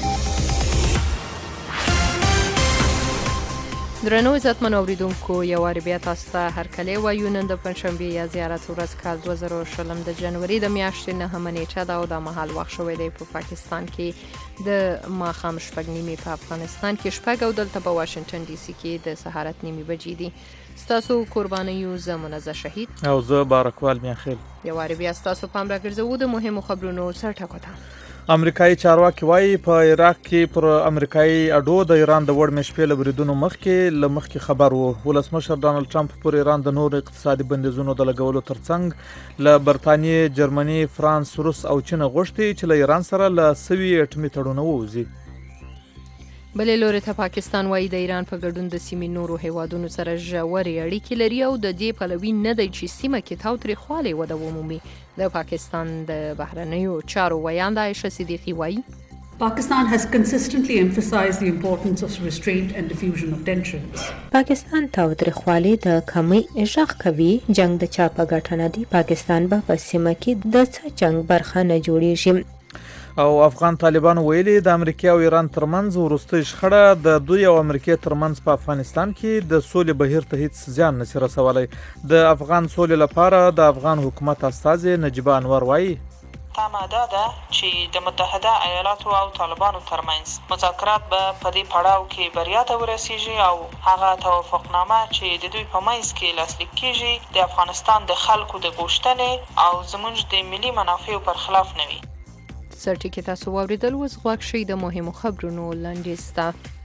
درنو عزتمن اوریدونکو یو وار بیا تاسو ته هرکلی وایو. نن د پنځشنبې یا زیارت ورځ کال 2020 د جنوري د میاشتې 9 نیټه ده او د مهال وخت شوی دی په پاکستان کې د ماښام 6:30 په افغانستان کې 6 او دلته په واشنگټن ډي سي کې د سهار 9 بجې دي. ستاسو قربانیو زمونږه شهید او زه بارکوال میاخیل. یو وار بیا تاسو پام راګرځو د مهمو خبرونو سرټکو ته. امریکایي چارواکي وایي په عراق کې پر امریکایي اډو د ایران د وړ مشپې له بریدونو مخکې خبر وو. ولسمشر ډانلډ ټرمپ پر ایران د نور اقتصادي بندیزونو د لګولو ترڅنګ له برتانیې، جرمني، فرانس، روس او چین غوښتي چې له ایران سره له سوي اټومي تړون ووځي. بلې لوري ته پاکستان وایي د ایران په ګډون د سیمې نورو هیوادونو سره ژورې اړیکې لري او د دې پلوي نه دی چې سیمه کې تاوتریخوالی وده ومومي. د پاکستان د بهرنیو چارو ویانده عایشه صدیقي وایي Pakistan has consistently emphasized the importance of restraint and diffusion of tensions. پاکستان تاوتریخوالی د کمی ژغ کوي. جنگ د چا په ګټه نه دی. پاکستان به په سیمه کې د څه جنگ برخه نه جوړیږي. او افغان طالبانو ویلي د امریکا او ایران ترمنځ وروستۍ شخړه د دوی او امریکا ترمنځ په افغانستان کې د سولې بهیر ته هیڅ زیان نشي رسولی. د افغان سولې لپاره د افغان حکومت استازي نجیبه انور وایي تمه دا ده چې د متحده ایالاتو او طالبانو ترمنځ مذاکرات به په دې پړاو کې بریا ته ورسیږي او هغه توافقنامه چې د دوی په منځ کې لاسلیک کیږي د افغانستان د خلکو د غوښتنې او زموږ د ملي منافعو پر خلاف نه وي. سرټکی تاسو واوریدل. اوس غوږ شئ د مهمو خبرونو لنډیز ته.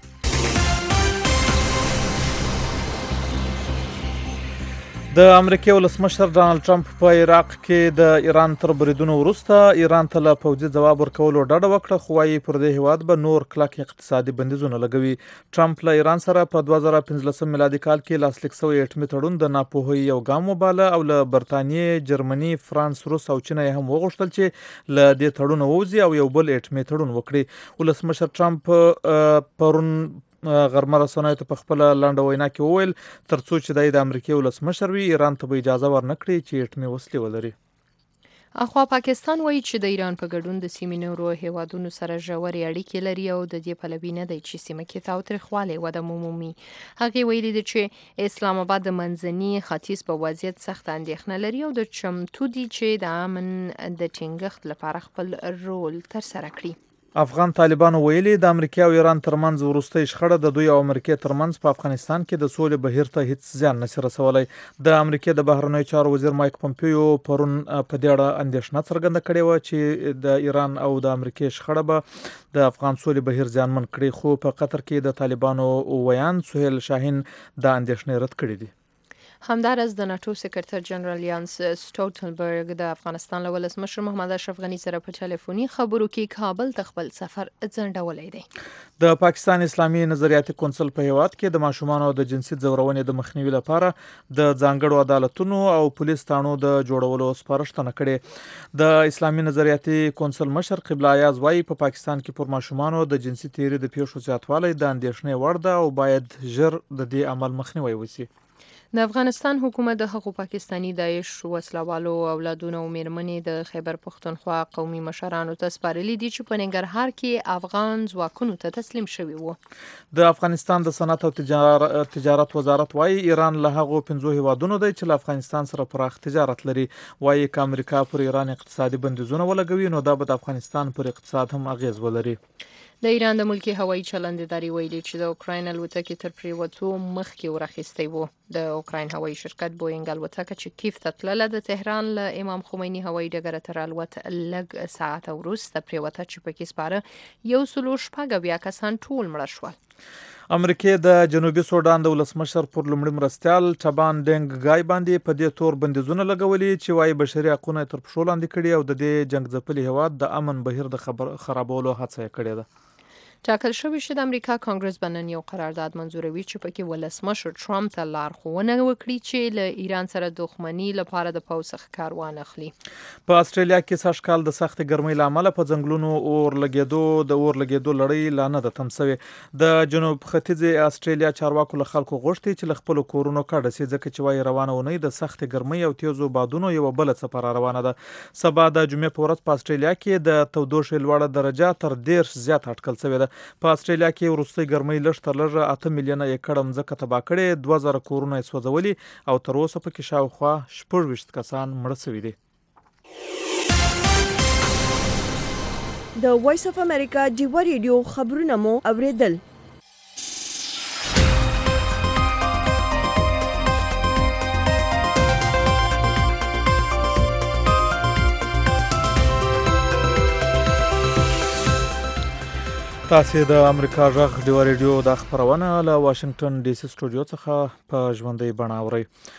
د امریکا ولسمشر ډانلډ ټرمپ په عراق کې د ایران تر بریدونو وروسته ایران ته له پوځي ځواب ورکولو ډډه وکړه، خو وايي پر دې هیواد به نور کلک اقتصادي بندیزونه لګوي. ټرمپ له ایران سره په 2015 میلادي کال کې لاسلیک شوی اټومي تړون د ناپوهۍ یو ګام وباله او له برتانیې، جرمني، فرانس، روس او چین هم وغوښتل چې له دې تړون ووځي او یو بل اټومي تړون وکړي. ولسمشر ټرمپ پرون غرمه رسنیو ته په خپل لنډه وینا کې وویل ترڅو چې د امریکا ولسمشر وي ایران ته به اجازه ورنکړي چې اټومي وسلې ولري. اخوا پاکستان وایي چې د ایران په ګډون د سیمې نورو هیوادونو سره ژورې اړیکې لري او د دې پلوي نه دی چې سیمه کې تاوتریخوالی وده ومومي. هغې ویلي دي چې اسلام آباد د منځني ختیځ په وضعیت سخت اندېښنه لري او د چمتو دي چې د امن د ټینګښت لپاره خپل رول ترسره کړي. افغان طالبانو ویلي د امریکا او ایران ترمنځ وروستۍ شخړه د دوی او امریکا ترمنځ په افغانستان کې د سولې بهیر ته هیڅ زیان نشي رسولی. د امریکا د بهرنیو چارو وزیر مایک پومپیو پرون په دې اړه اندېښنه څرګنده کړې وه چې د ایران او د امریکا شخړه به د افغان سولې بهیر زیانمن کړي، خو په قطر کې د طالبانو ویان سهیل شاهین د اندېښنې رد کړې دي. همدارس د ناتو سکرټر جنرال یانس سټولټنبرګ د افغانستان له ولسمشر محمد اشرف غني سره په ټلیفوني خبرو کې کابل ته خپل سفر ځنډولی دی. د پاکستان اسلامي نظریاتي کونسل په هیواد کې د ماشومانو د جنسي ځورونې د مخنیوي لپاره د ځانګړو عدالتونو او پولیس تانو د جوړولو سپارښتنه کړې. د اسلامي نظریاتي کونسل مشر قبله ایاز وایي په پاکستان کې پر ماشومانو د جنسي تیري د پیښو زیاتوالی د اندېښنې وړ ده او باید ژر د دې عمل مخنیوی وشي. د افغانستان حکومت د هغو پاکستانی داعش وسلوالو اولادونو او میرمنې د خیبر پښتونخوا قومي مشرانو ته سپارلي دي چې په ننګرهار کې افغان ځواکونو ته تسلیم شوي وو. د افغانستان د صنعت او تجارت وزارت وایي ایران له هغو 5 هیوادونو دی چې له افغانستان سره پراخ تجارت لري. وایي که امریکا پر ایران اقتصادي بندیزونه ولګوي نو دا به د افغانستان پر اقتصاد هم اغیز ولري. د ایران د ملکی هوایي چلندداري ویلي چې د اوکراین الوتکې تر پریوتو مخکې ورخیستی وو. د اوکراین هوایي شرکت بوینګ الوتکه چې کیف ته تلله د تهران له امام خمیني هوایي ډګره تر الوت لږ ساعت وروسته پریوته چې پکې سپاره 106 کسان ټول مړه شول. امریکا د جنوبي سودان د ولسمشر پر لومړي مرستیال ټبان ډنګ ګای باندې په دې تور بندیزونه لګولي چې وايي بشري حقوقونه تر پښو لاندې کړي او د دې جنگ ځپلي هیواد د امن بهیر د خرابولو هڅه کړې ده. ټاکل شوی چې د امریکا کانګرس به نن یو قرارداد منزوروي چې پکې ولسمشر ټرمپ ته لارښوونه وکړي چې له ایران سره دښمني لپاره د پوځ څخه کار وانخلي. په استرالیا کې سږکال د سختې ګرمۍ له امله په ځنګلونو اور لګېدو لړۍ لا نه ده تم شوې. د جنوب ختیځې استرالیا چارواکو له خلکو غوښتي چې له خپلو کورونو کډه شي ځکه چې وايي روانه اونۍ د سختې ګرمۍ او تیزو بادونو یو بله څپه روانه ده. سبا د جمعې په ورځ په استرالیا کې د تودوخې لوړه درجه تر 10 زیات اټکل شوې ده. په استرالیا کې وروستۍ ګرمۍ لږ تر لږه 8 میلیونه ایکړ مځکه تباه کړې، 2000 کورونه یې سوځولي او تر اوسه پکې شاوخوا 26 کسان مړه شوي دي. د وایس اف امریکا ډیوا ریډیو خبرونه مو اوریدل. تاسو د امریکا غږ ډیوا ریډیو د خبرونه له واشنگټن ډي سي سټوډیو څخه په ژوندۍ بڼه اورئ.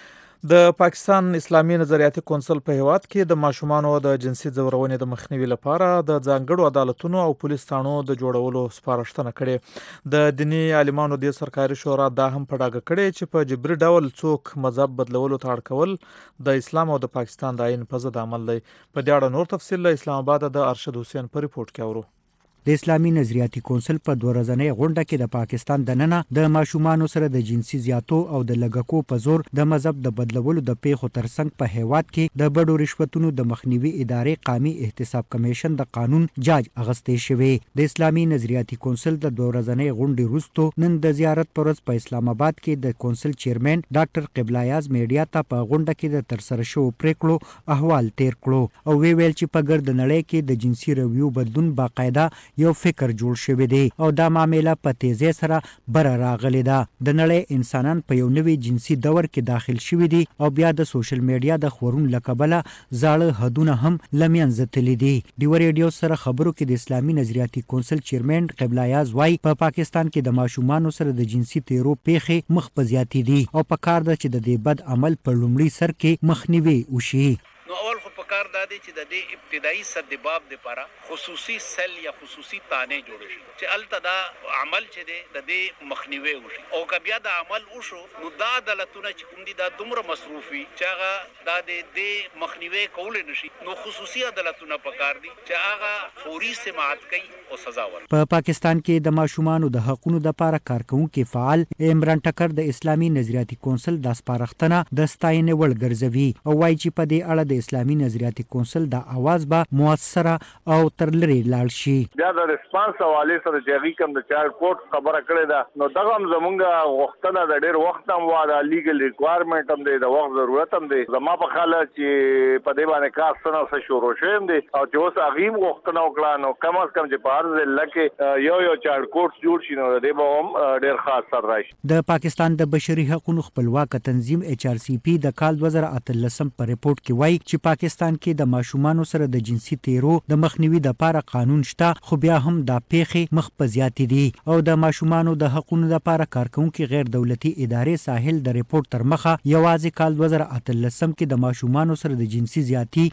د پاکستان اسلامي نظریاتي کونسل په هیواد کې د ماشومانو د جنسي ځورونې د مخنیوي لپاره د ځانګړو عدالتونو او پولیس تانو د جوړولو سپارښتنه کړې. د دیني عالمانو د سرکاري شورا دا هم په ډاګه کړې چې په جبري ډول څوک مذهب بدلولو ته اړ کول د اسلام او د پاکستان د آئین په ضد عمل دی. په دې اړه نور تفصیل له اسلام آباد د ارشد حسین په ریپورت کې اورو. د اسلامي نظریاتي کونسل په 2 ورځنۍ غونډه کې د پاکستان دننه د ماشومانو سره د جنسي زیاتو او د لګکو په زور د مذهب د بدلولو د پیښو ترڅنګ په هیواد کې د بډو رشوتونو د مخنیوي ادارې قامي احتساب کمیشن د قانون جاج اغستې شوی. د اسلامي نظریاتي کونسل د 2 ورځنۍ غونډې وروسته نن د زیارت پر ورځ په اسلام آباد کې د کونسل چیرمن ډاکټر قبلایاز میډیا ته په غونډه کې د ترسره شوو پریکړو احوال تیر کړو او ویل چې په ګرد نړۍ کې د جنسي رویو بدلون باقاعده یو فکر جوړ شوی دی او دا معاملې په تیزی سره بر راغلی ده. د نړۍ انسانان په یو نوي جنسي دور کې داخل شوي دي او بیا د سوشل میډیا د خورون لکبله زاړه حدونه هم لمنځه تللي دي. ډیوا ریډیو سره خبرو کې د اسلامي نظریاتي کونسل چیرمن قبلایاز وای په پاکستان کې د ماشومانو سره د جنسي تیرو پیښې مخ په زیاتې دي او په کار ده چې د دې بد عمل په لومړي سر کې مخنیوي وشي. نو اول خو پکار دا دی چې د دې ابتدایي سدباب لپاره خصوصي سل یا خصوصي تانه جوړ شي چې الته دا عمل چې دی د دې مخنیوي وشي او که بیا د عمل وشو نو دا عدالتونه چې کوم دي دا دومره مصروفي چې هغه دا د دې مخنیوي کول نشي نو خصوصي عدالتونه پکار دي چې هغه فوري سماعت کوي او سزا ورکړي. په پاکستان کې د ماشومانو د حقوقو لپاره کارکونکو فعال عمران ټکر د اسلامي نظریاتي کونسل د سپارښتنه د ستاینې وړ ګرځوي او وايي چې په دې اړه د اسلامي نظریاتي کونسل د आवाज به موثره او تر لري لاړ شي. بیا د ریسپانس حواله سره چې کوم د چایلډ کوډ خبره کړې ده نو دغه زمونږه وختونه د ډېر وخت هم واده لیګل ریکوایرمنت هم دی د وخت ضرورت هم دی. زما په خاله چې په دې باندې کار څنګه شروع شوم دي او چې اوس اغیم وختونه وکړه نو کم از کم چې په هر ځل لکه یو چایلډ کوډ جوړ شي نو د دې به هم ډېر خاص سر راشي. د پاکستان د بشري حقوقو خپلواک تنظیم HRCP د کال 2013 په ریپورت کې وایي چې پاکستان کې د ماشومانو سره د جنسي تیرو د مخنیوي لپاره قانون شته خو بیا هم دا پیښې مخ په زیاتې دي او د ماشومانو د حقوقو لپاره کارکونکو غیر دولتي ادارې ساحل د ریپورت تر مخه یوازې کال 2013 کې د ماشومانو سره د جنسي زیاتی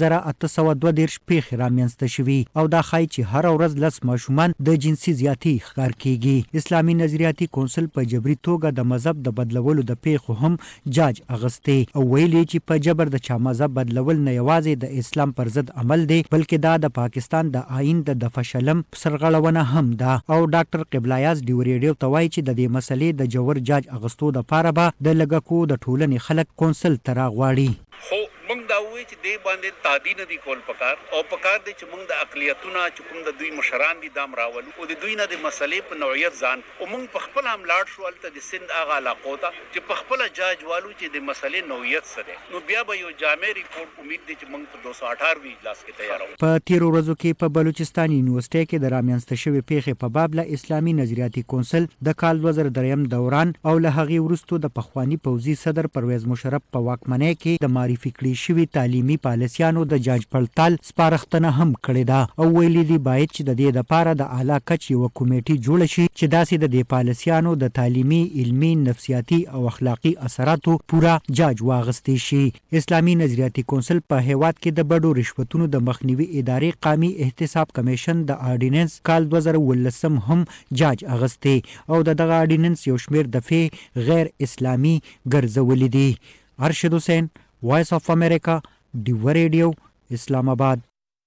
3832 پیښې رامنځته شوي او دا ښایي چې هر ورځ لس ماشومان د جنسي زیاتی ښکار کیږي. اسلامي نظریاتي کونسل په جبري توګه د مذهب د بدلولو د پیښو هم جاج اغستې او ویلي چې په جبر د چا مذهب بدلول نه یوازې د اسلام پر ضد عمل دی بلکې دا د پاکستان د آئین د دفشلم سرغړونه هم ده. او ډاکټر قبلایاز ډیوا ریډیو ته وایي چې د دې مسلې د جوړ جاج اغستو د پاره به د لګکو د ټولنې خلک کونسل ته راغواړي. خو موږ دا وایو چې دې باندې تعدی نه دی کول پکار او پکار دی چې موږ د اقلیتونو چې کوم د دوی مشران دي دام راولو او د دوی نه د مسلې په نوعیت ځان او موږ په خپل هم لاړ شو الته د سند اغه علاقو ته چې په خپل جاج والو چې د مسلې نوعیت سره نو بیا به یو جامع ریپورت امید دي چې موږ په 218 اجلاس کې تیار یو. په تیر ورځو کې په بلوچستان یونیورسيټي کې د رامنځته شوی پیښې په باب له اسلامي نظریاتي کونسل د کال 2003 دوران او له هغې وروسته د پخوانی پوځي صدر پرویز مشرف په واکمنۍ کې د معرفي کړي شوی تعلیمي پالیسیانو د جاج پړتال سپارښتنه هم کړې ده او ویلي دي باید چې د دې لپاره د اعلی کچ یو کمیټه جوړ شي چې داسې د دې پالیسیانو د تعلیمي علمي نفسیاتي او اخلاقی اثراتو پورا جاج واغستې شي. اسلامي نظریاتي کونسل په هیواد کې د بډو رشوتونو د مخنیوي ادارې قومي احتساب کمیشن د آرډیننس کال 2019 هم جاج اغستې او دغه آرډیننس یو شمېر دفعې غیر اسلامي ګرځولې دي. ارشد حسین، وایس اف امریکا، ډیو ریډیو، اسلام آباد.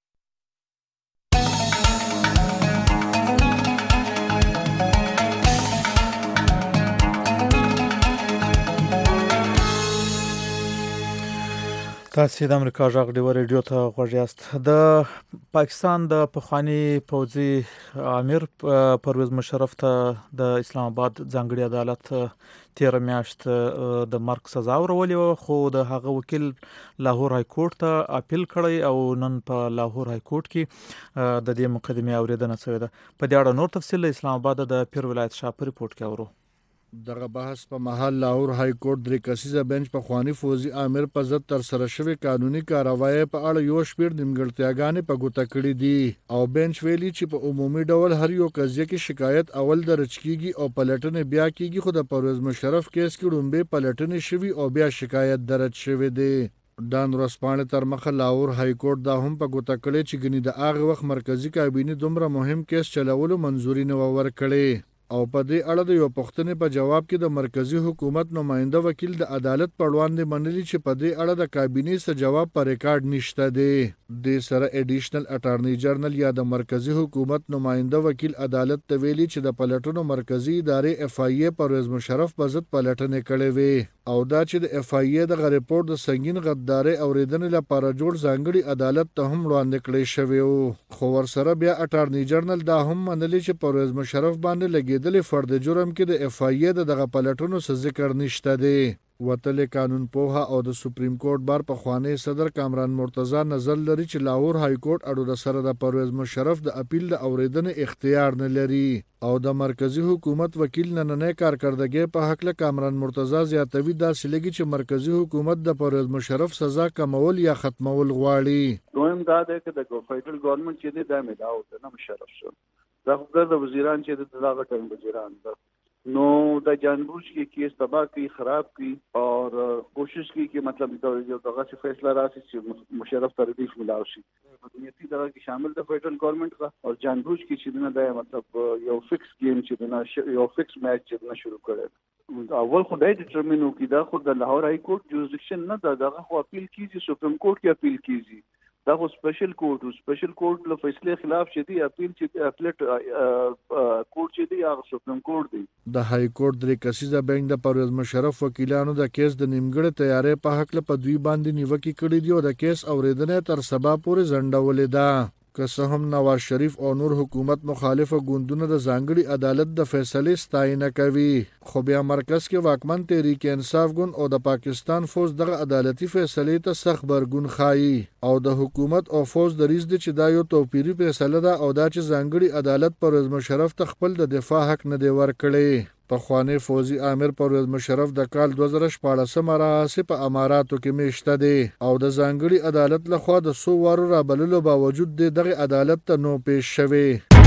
تاسو د امریکا غږ ډیو ریډیو ته غوږ یاست. د پاکستان د پخوانی پوځي امیر پرویز مشرف ته د اسلام آباد ځانګړي عدالت 13 میاشت د مرګ سزا ورولې، خو د هغه وکیل لاهور های کورټ ته اپیل کړی او نن په لاهور های کورټ کې د دې مقدمې اوریدنه شوې ده. په دې اړه نور تفصیل اسلام آباد د پیر ولایت شاه ریپورت کې اورو. دغه بحث په محل لاهور های کورټ درې کسیزه بنچ په خواني فوزي امیر په ضد تر سره شوی قانوني کاروایی په اړه یو شمېر نیمګړتیاګانې په ګوته کړې دي او بنچ ویلي چې په عمومي ډول هر یو قضیه کې شکایت اول درج کیږي او پلټنې بیا کیږي، خو د پرویز مشرف کیس کې لومبه پلټنې شوي او بیا شکایت درج شوی دی. ډان ورسپانې تر مخه لاهور های کورټ دا هم په ګوته کړی چې ګنې د هغه وخت مرکزی کابینې دومره مهم کیس چلولو منځوري نه ورکړي او په دې اړه د یو پوښتنې په جواب کې د مرکزی حکومت نماینده وکیل د عدالت پر وړاندې منلي چې په دې اړه د کابینې څخه جواب پر ریکارډ نشته دی. د سره ایډیشنل اټارنی جنرال یا د مرکزی حکومت نماینده وکیل عدالت ته ویلي چې د پلټنو مرکزی ادارې اف آی ای پرویز مشرف په ضد پلټنې کړې وي او دا چې د اف آی ای د ریپورت د سنگین غداري اوریدنې لپاره جوړ ځانګړي عدالت ته هم وړاندې کړی شوی وو، خو ورسره بیا اټارنی جنرال دا هم منلي چې پرویز مشرف باندې لګیدلې فرد جرم کې د اف آی ای دغه پلټنو څه ذکر نشته دی. وتل قانون پوها او د سپریم کورټ بار په خوانی صدر کامران مرتضی نظر لري چې لاهور های کورټ اډو سره د پرویز مشرف د اپیل د اوریدنې اختیار نه لري او د مرکزی حکومت وکیل نننې کارکردګي په حق له کامران مرتضی زیاتوي دا سلګي چې مرکزی حکومت د پرویز مشرف سزا کمول یا ختمول غواړي. دویم دا ده چې د فدرال ګورنمنت چې د مداو د مشرف شو دا خو د وزیران چې د دغه ټیم وزیران ده نو د جانبوج کې کیس تباہ کی خراب کی اور کوشش کی کہ مطلب جو دغه سے فیصلہ راشي چې مشرف تردیف ملاو شي بنیادی طرح کې شامل د فدرال ګورنمنت کا اور جانبوج کی چې نه د مطلب یو فکس گیم چې نه یو فکس میچ چې نه شروع کړي اول خدای ډیټرمینو کی دا خو د لاهور های کورټ جوریسډکشن نه دغه خو اپیل کیږي سپریم کورټ کې اپیل کیږي دا خو سپیشل کورټ له فیصله خلاف چې دی اپیل چې اپلیټ کورټ چې دی هغه سپریم کورټ دی. د های کورټ درې کسیزه بنچ د پرویز مشرف وکیلانو د کیس د نیمګړې تیارې په حق له په دوی باندې نیوکه کړې دی او د کیس اوریدنه تر سبا پورې ځنډولې ده. که څه هم نواز شریف او نور حکومت مخالفه ګوندونه د ځانګړي عدالت د فیصلې ستاینه کوي، خو بیا مرکز کې واکمن تحریک انصاف ګوند او د پاکستان فوج دغه عدالتي فیصلې ته سخت برګون خایي او د حکومت او فوج دریځ دی چې دا یو توپیری فیصله ده او دا چې ځانګړي عدالت پرویز مشرف ته خپل د دفاع حق نه دی ورکړی. پخوانی فوزي امیر پرویز مشرف د کال 2014 راهیسې په اماراتو کې میشته دی او د ځانګړي عدالت لخوا د 100 وارو رابللو باوجود دغه عدالت ته نو پیش شوی.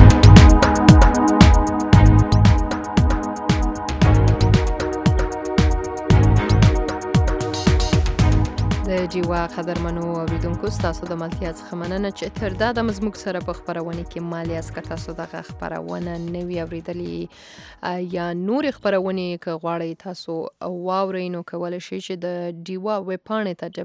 د جیوا قدرمنو اوریدونکو تاسو د ملتیا څخه مننه چې تر دا د مزموږ سره په خبرونه کې مالی اسکر تاسو دغه خبرونه نوی اوریدلې یا نور خبرونه کې غواړئ تاسو واورئ نو کولای شئ چې د ډیوا ویب پاڼې ته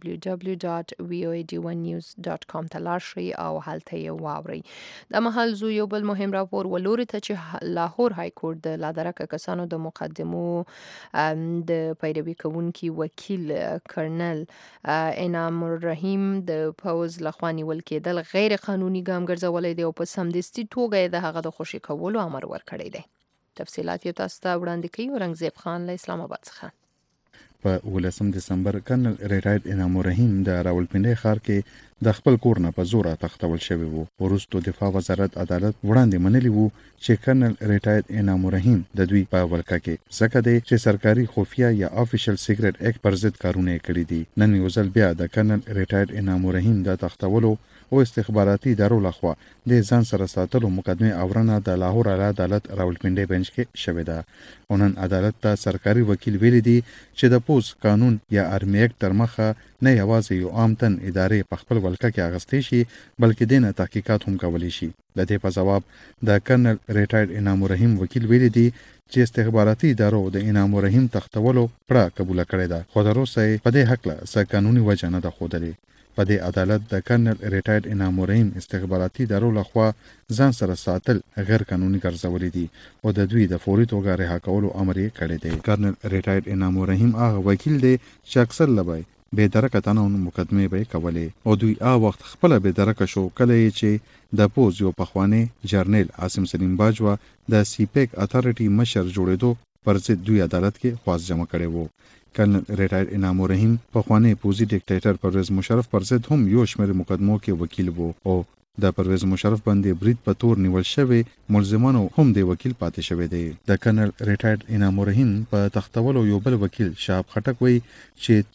www.voanews.com ته لاړ شئ او هلته یې واورئ. د محل زو یو بل مهم راپور ولوري ته چې لاهور های کورټ د لادرکه کسانو د مقدمو د پیروي کوونکي وکیل کرنل انعام الرحیم د پوز لخوا نیول کېدل غیر قانوني ګام ګرځولې دی او په سمدستي توګه د هغه د خوشي کولو امر ورکړی دی. تفصيلات یو تاسو ته وړاندې کوي اورنګزیب خان له اسلام آباد څخه. په 19 دسمبر کرنل ریټاید انعام الرحیم د راولپنډي ښار کې د خپل کور نه په زور تختول شوی وو. وروسته دفاع وزارت عدالت وړاندې منلی وو چې کرنل ریټاید انعام الرحیم د دوی په ولکه کې ځکه دی چې سرکاري خفیه یا افیشل سیکریټ اکټ پر ضد کارونه کړی دي. نن یو ځل بیا د کرنل ریټاید انعام الرحیم د تختولو او استخباراتي ادارو لخوا د ځان سره ساتلو مقدمه اورنه د لاهور اعلی عدالت راولپنډي بنچ کې شوې ده. ونن عدالت ته سرکاري وکیل ویلي دي چې د پوز قانون یا ارمی اکټ تر مخه نه یوازې یو عام تن ادارې په خپل ولکه کې اغستې شي بلکې دینه تحقیقات هم کولی شي. د دې په جواب د کرنل ریټاید انعام الرحیم وکیل ویلي دي چې استخباراتي ادارو د انعام الرحیم تختولو پړه قبول کړې ده خو تر اوسه په دې حق له څه قانوني وجه نه ده ښودلې. په دې عدالت د کرنل ریټاید انعام الرحیم استخباراتي ادارو لخوا ځان سره ساتل غیر قانوني ګرځولې دي او د دوی د فوري توګه رها کولو امر یې کړی دی. کرنل ریټاید انعام الرحیم هغه وکیل دی چې اکثر لبای بے درکه تنون مقدمه به کولې او دوی وخت خپل بے درکه شو کله چې د پوز یو پخوانی جرنیل عاصم سلیم باجوا د سیپیک اتھارټي مشر جوړېدو پر ضد دوی عدالت کې خواست جمع کړي وو. کرنل ریټاید انعام الرحیم پخوانی پوزي ډیکټیټر پرویز مشرف پر ضد هم یو شمېر مقدمو کې وکیل وو او د پرویز مشرف باندې برید په تور نیول شوی ملزمانو هم د وکیل پاتې شوی دی. د کرنل ریټاید انعام الرحیم په تختولو یو بل وکیل شهاب خټک وایي چې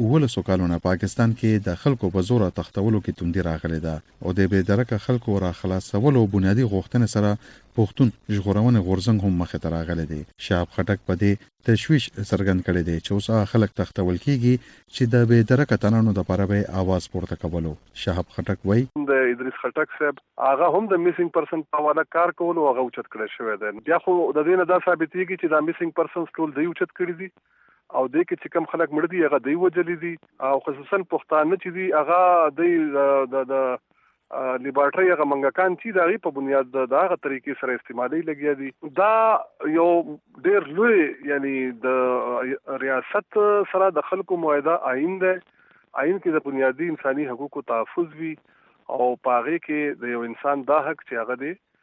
13 کالونه پاکستان کې د خلکو په زور تختولو کې توندي راغلي ده او د بې درکه خلکو را خلاصولو بنیادی غوښتنې سره پښتون ژغورونه غورځنګ هم مخه ته راغلی دی. شهاب خټک په دې تشویش څرګند کړی دی چې اوس خلک تختول کیږي چې د بې درکه تنانو د لپاره به आवाज پورته کولو. شهاب خټک وایي د ادریس خټک صاحب هغه هم د میسینګ پرسن په حواله کار کول او هغه اوچت کړی شوی دی. بیا خو د دې نه دا ثابتېږي چې دا میسینګ پرسن ټول دی اوچت کړی دي او د کې چې کم خلک مړ دي هغه دی وجلی دي او خصوصا پښتانه چې دي هغه د لیبارټري هغه منګکان چې د غي په بنیاد د هغه طریقې سره استعمالي لګیا دي. دا یو ډېر لوی یعنی د ریاست سره د خلکو معاهده آئین ده. آئین کې د بنیادی انساني حقوقو تحفظ وي او پاغه کې د یو انسان دا حق چې هغه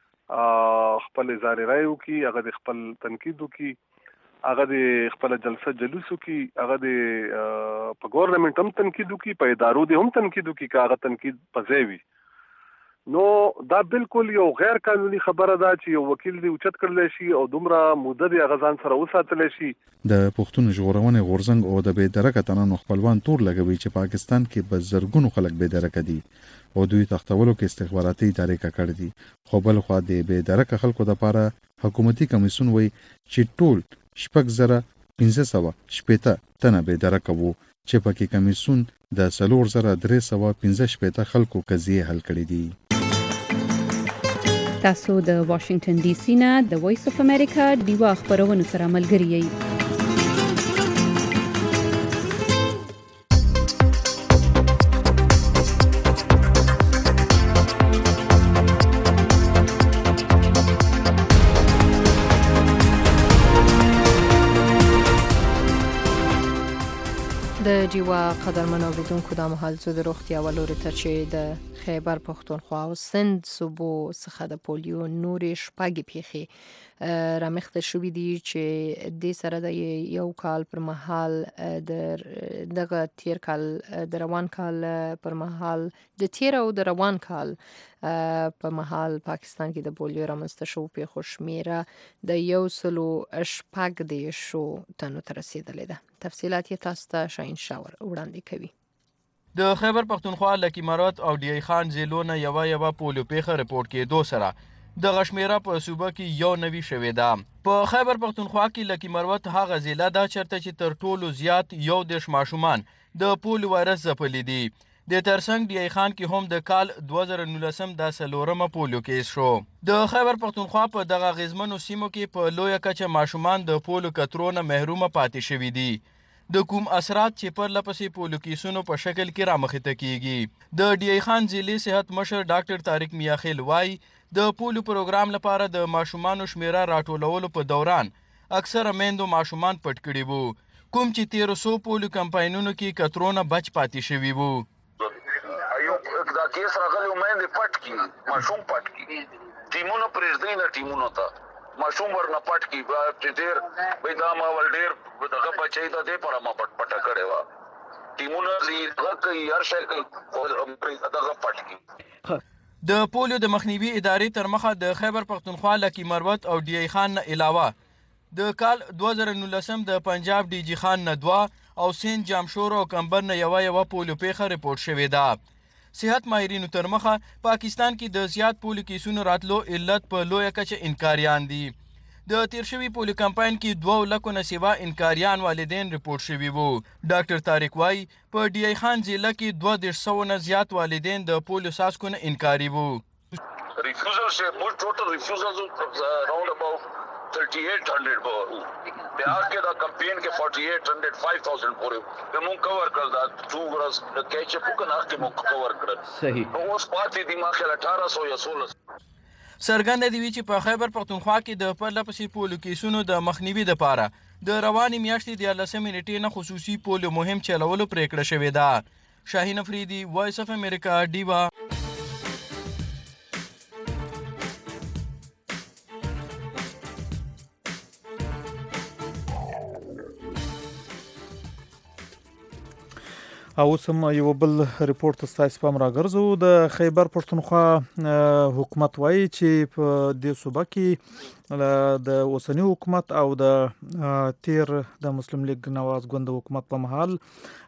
د خپل اظهار رائے وکي، هغه د خپل تنقید وکي، هغه د خپل جلسه جلوس وکي، هغه د په ګورنمنت هم تنقید وکي، په ادارو د هم تنقید وکي، هغه تنقید پځوي وي. نو دا بالکل یو غیر قانوني خبره ده چې یو وکیل دی اوچت کړل شي او دومره مدته د غزان سره وساتل شي. د پښتون ژغورونه غورځنګ او د بې درکه تنانو خپلوان تور لګوي چې پاکستان کې به زرګونو خلک بې درکه دي او دوی تختولو کې استخباراتي ادارې کړې دي. خو بل خو د بې درکه خلکو لپاره حکومتي کمیسون وایي چې ټول 6515 تنه بې درکه وو چې پکې کمیسون د 4315 خلکو قضیه حل کړې دي. تاسو د واشنگټن ډي سي نه د وایس اف امریکا دیوا خبرونه سره ملګری یئ. د جیوا قدرمن اوریدونکو د مهال زو د روغتیا ولوري ته چې د خیبر پښتونخوا او سند صوبو څخه د پولیو نورې شپږ پیښې رامخته شوې دي چې د سره د یو کال پر مهال دغه تیر کال د روان کال پر مهال د تیر او د روان کال په مهال پاکستان کې د پولیو رامنځته شو پیښو شمیره د 106 تنو ته رسیدلې ده. تفصیلات یې تاسو ته شاهین شاور وړاندې کوي. د خیبر پښتونخوا لکی مرات او ډی خان زیلونه یو پولیو پیښه رپورټ کېدو سره د غشمیره په صوبه کې یو نوی شوې ده. په خیبر پښتونخوا کې لکی مرات هغه ضلع ده چرته چې تر ټولو زیات 11 ماشومان د پولیو وایرس ځپلي دي. د ترڅنګ ډی خان کې هم د کال 2019 د سلورمه پولیو کیس شو. د خیبر پښتونخوا په دغه غزمنو سیمو کې په لویه کچه ماشومان د پولیو کترونه محرومه پاتې شوي دي. د کوم اثرات چې پر لپسې پولیو کیسونو په شکل کې رامخته کیږي. د ډی خان ضلعي صحت مشر ډاکټر طارق میاخیل وایي د پولیو پروګرام لپاره د ماشومانو شمیره راټولولو په دوران اکثره میندو ماشومان پټ کړي وو، کوم چې 1300 پولیو کمپاینونو کې کترونه بچ پاتې شوي وو. دا کیس راغلی مېندې پټ کی، ماشوم پټ کی، ټیمونو پرېږدي نه ټیمونو ته ماشوم ورنه پټ کی چې ډیر وې دا ما ول ډیر دغه بچی ته دې پر ما پټ کړي وا ټیمونه دې کوي هر شي کوي دغه پټ کی د پولیو د مخنیوي ادارې تر مخه د خیبر پختونخوا لکی مروت او ډی ای خان نه علاوه د کال 2019 د پنجاب ډی جی خان نه 2 او سین جامشور او کمبر نه یو پولیو پیښه ریپورت شوې ده صحت ماهرینو تر مخه پاکستان کې د زیات پولیو کیسونو راتلو علت په لویه کچه انکاریان دي د تیر شوي پولیو کمپاین کې 2 لکو نه سیوا انکاریان والدین ریپورت شوي وو ډاکټر طارق وايي په ډی ای خان ضلع کې 200 نه زیات والدین د پولیو څاڅکو نه انکاري وو refusals से more total refusals around about 3800 बिहार के दा कैंपेन के 4800 5000 पूरे हम कवर कर दा 2 वर्ष कैच अप को ना के मो कवर कर सही اوس پاتې دماغ 1800 یا 1600 سرګند دی چې په خیبر پختونخوا کې د پرله پسې پولیو کیسونو د مخنیوي لپاره د رواني میاشتې د 13 منټې نه خصوصي پولیو مهم چلولو پریکړه شوې ده شاهین افریدي وایس اف امریکا دیوا او سم یو بل ریپورت ستاسو پام راګرځو د خیبر پښتونخوا حکومت وایي چې په دې صوبه کې د اوسنی حکومت او د تیر د مسلم لیگ نواز ګوند حکومت په محل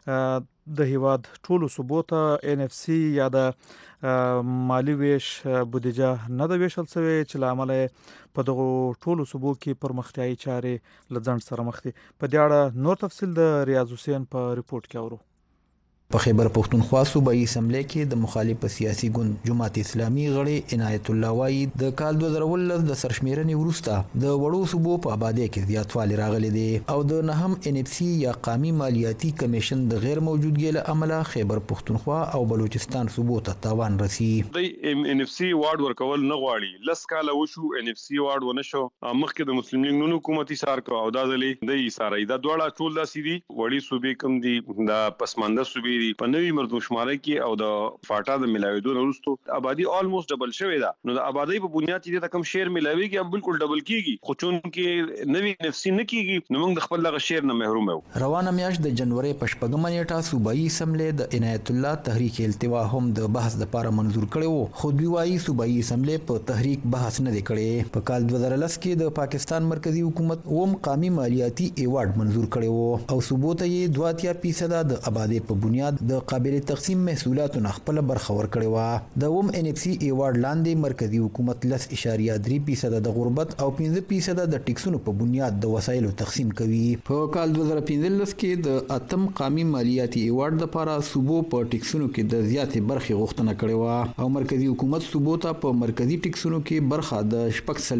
د هیواد ټولو صوبو ته ان اف سی یا د مالی ویش بودیجه نه د ویشل شوی چې لامل په دغه ټولو صوبو کې پرمختیايي چارې لځند سره مخ دي په دې اړه نور تفصیل د ریاض حسین په ریپورت کې اورو په خیبر پختونخوا صوبایي اسمبلی کې د مخالف سیاسي ګوند جماعت اسلامي غړي عنایت الله وایي د کال 2019 د سرشمیرنې وروسته د وړو صوبو په آبادی کې زیاتوالی راغلی دی او د نهم ان اف سی یا قومي مالیاتي کمیشن د غیر موجودګۍ له امله خیبر پختونخوا او بلوچستان صوبو ته تاوان رسی د ان اف سی وارد ورکول نه غواړي لس کاله وشو ان اف سی وارد ونه شو مخکې د مسلم لیگ نون حکومتي سار کو او دا ځلې د ایسارای دا دواړه ټول داسې دي وړي صوبې کم دي د پسمانده صوبې په نوې مردمشماره کې او د فاټا د ملاویدو وروسته آبادی آلموست ډبل شوې ده نو د آبادی په بنیاد کې کم شیر ملاويږي هم بالکل ډبل کیږي خو چون کې نوې نفسي نه کیږي نو موږ د خپل لغه شیر نه محروم یو روانه میاشت د جنوري په شپږمه نیټه صوبایي اسمبلی د عنایت الله تحریک التوا هم د بحث لپاره منظور کړي وو خو دوی وايي صوبایي اسمبلی په تحریک بحث نه کړي په کال 2010 کې د پاکستان مرکزی حکومت اوم قومي مالیاتي ایوارډ منظور کړي وو او صوبو ته یې 2% د آبادی په بنیاد د قابل تقسیم محصولاتو نه خپل برخه ورکړې و د اوم ان اف سی ایوارډ لاندې مرکزی حکومت 10.3% د غربت او 5% د ټیکسونو په بنیاد د وسایلو تقسیم کوي په کال 2015 کې د اتم قومي مالیاتي ایوارډ لپاره صوبو په ټیکسونو کې د زیاتې برخې غوښتنه کړې و او مرکزی حکومت صوبو ته په مرکزی ټیکسونو کې برخه د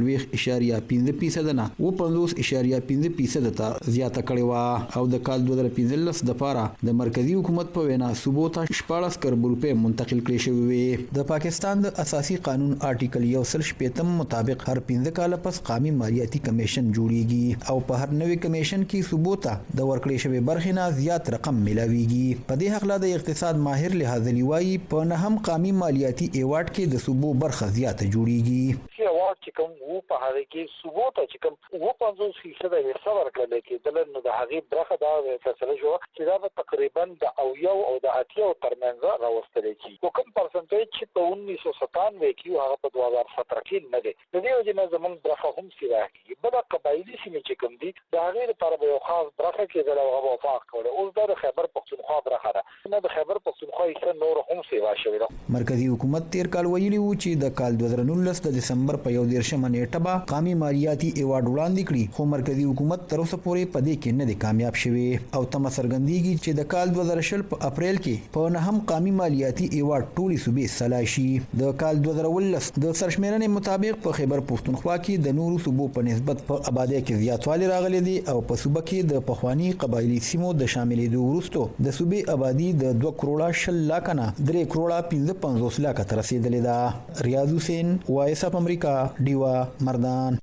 4.5% نه و 50.5% ته زیاته کړې و او د کال 2015 لپاره د مرکزی حکومت په وینا صوبو ته 14 کروڑ روپے منتقل کړي شوی وي د پاکستان د اساسي قانون آرټیکل 115 مطابق هر 15 کال پس قومي مالیاتي کمیشن جوړیږي او په هر نوې کمیشن کې صوبو ته د ورکړې شوی برخې نه زیات رقم ملاويږي په دې حق لا د اقتصاد ماهر لحاظ لیوای په نهم قومي مالیاتي ایوارډ کې د صوبو برخه زیاته جوړیږي ایوارډ چې کوم وو په هغه کې صوبو ته چې کوم وو 50% د حصہ ورکړل کېدل نو د هغه برخه دا فیصله شو چې دا تقریبا د او د اتیاو ترمنځ راوستل کی کوم پرسنټیج چې په 1997 کې هغه په 2017 کې نه دی د دې وجه نه زمون برخه هم سیوا کی بل قبایلی سیمه چې کوم دي دا غیر لپاره به خاص برخه کې د هغه وفاق کوله اوس د خیبر پختونخوا برخه ده نه د خیبر پختونخوا یې نور هم سیوا شوی ده مرکزی حکومت تیر کال ویلی و چې د کال 2019 د دسمبر په 11 نیټه به قومي مالیاتي ایوارډ وړاندې کړي خو مرکزی حکومت تر اوسه پورې په دې کې نه دی کامیاب شوی او تم سرګندېږي چې د کال 2020 په اپریل کې په نهم قومي مالیاتي ایوارډ ټولي صوبې سلای شي د کال 2019 د سرشمیرنې مطابق په خیبر پختونخوا کې د نورو صوبو په نسبت په آبادی کې زیاتوالی راغلی دی او په صوبه کې د پخوانی قبایلی سیمو د شاملېدو وروسته د صوبې آبادی د 2 کروڑه 10 لک نه 3 کروڑه 55 لک ته رسیدلې ده ریاض حسین وایس اف امریکا دیوا مردان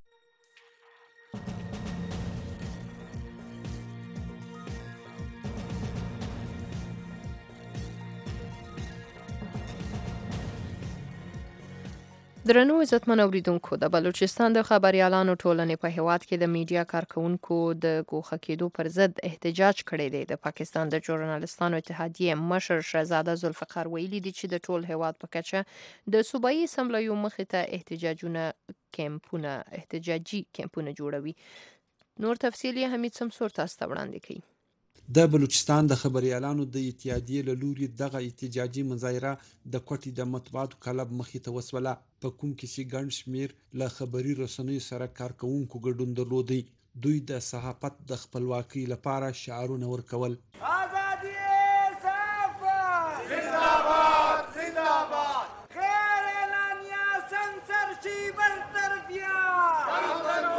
درنو عزتمن اوریدونکو د بلوچستان د خبريالانو ټولنې په هیواد کې د میډیا کارکونکو د ګوښه کېدو پر ضد احتجاج کړی دی. د پاکستان د ژورنالستانو اتحادیې مشر شهزاده ذوالفقار ویلي دي چې د ټول هیواد په کچه د صوبایي اسمبلیو مخې ته احتجاجي کمپونه جوړوي. نور تفصیل یې حمید سمسور تاسو ته وړاندې کوي. د بلوچستان د خبريالانو د اتحادیې له لوري دغه احتجاجي مظاهره د کوټې د مطبوعاتو کلب مخې ته وسوله، په کوم کې چې ګڼ شمېر له خبري رسنیو سره کارکوونکو ګډون درلودی. دوی د صحافت د خپلواکۍ لپاره شعارونه ورکول. آزادی صحافت زنده‌باد زنده‌باد، خیر اعلانیه سنسرشیپ برطرفیان